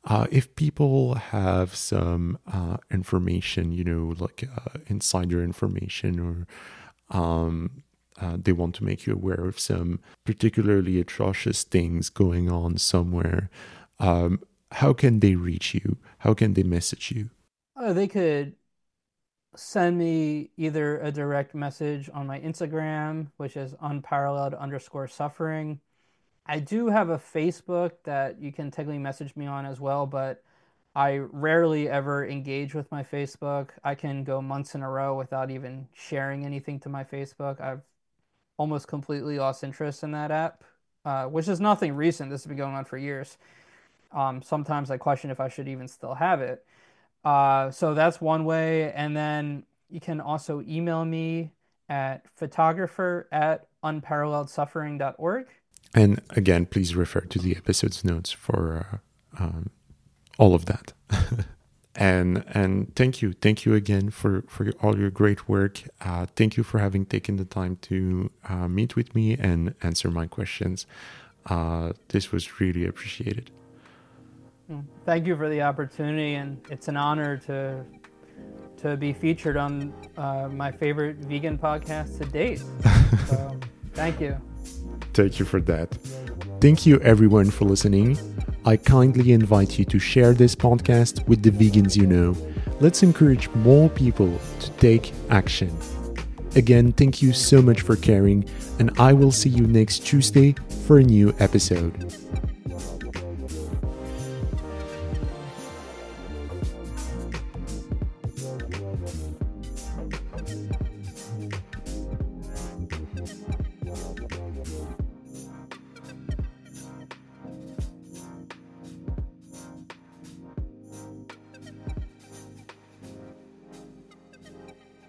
Uh, if people have some uh, information, you know, like uh, insider information, or um, uh, they want to make you aware of some particularly atrocious things going on somewhere, um, how can they reach you? How can they message you? Uh, they could send me either a direct message on my Instagram, which is unparalleled underscore suffering. I do have a Facebook that you can technically message me on as well, but I rarely ever engage with my Facebook. I can go months in a row without even sharing anything to my Facebook. I've almost completely lost interest in that app, uh, which is nothing recent. This has been going on for years. Um, sometimes I question if I should even still have it. Uh, so that's one way. And then you can also email me at photographer at unparalleled suffering dot org. And again, please refer to the episode's notes for uh, um, all of that. and and thank you. Thank you again for, for all your great work. Uh, thank you for having taken the time to uh, meet with me and answer my questions. Uh, this was really appreciated. Thank you for the opportunity, and it's an honor to to be featured on uh, my favorite vegan podcast to date. So, thank you. Thank you for that. Thank you everyone for listening. I kindly invite you to share this podcast with the vegans you know. Let's encourage more people to take action. Again, thank you so much for caring, and I will see you next Tuesday for a new episode.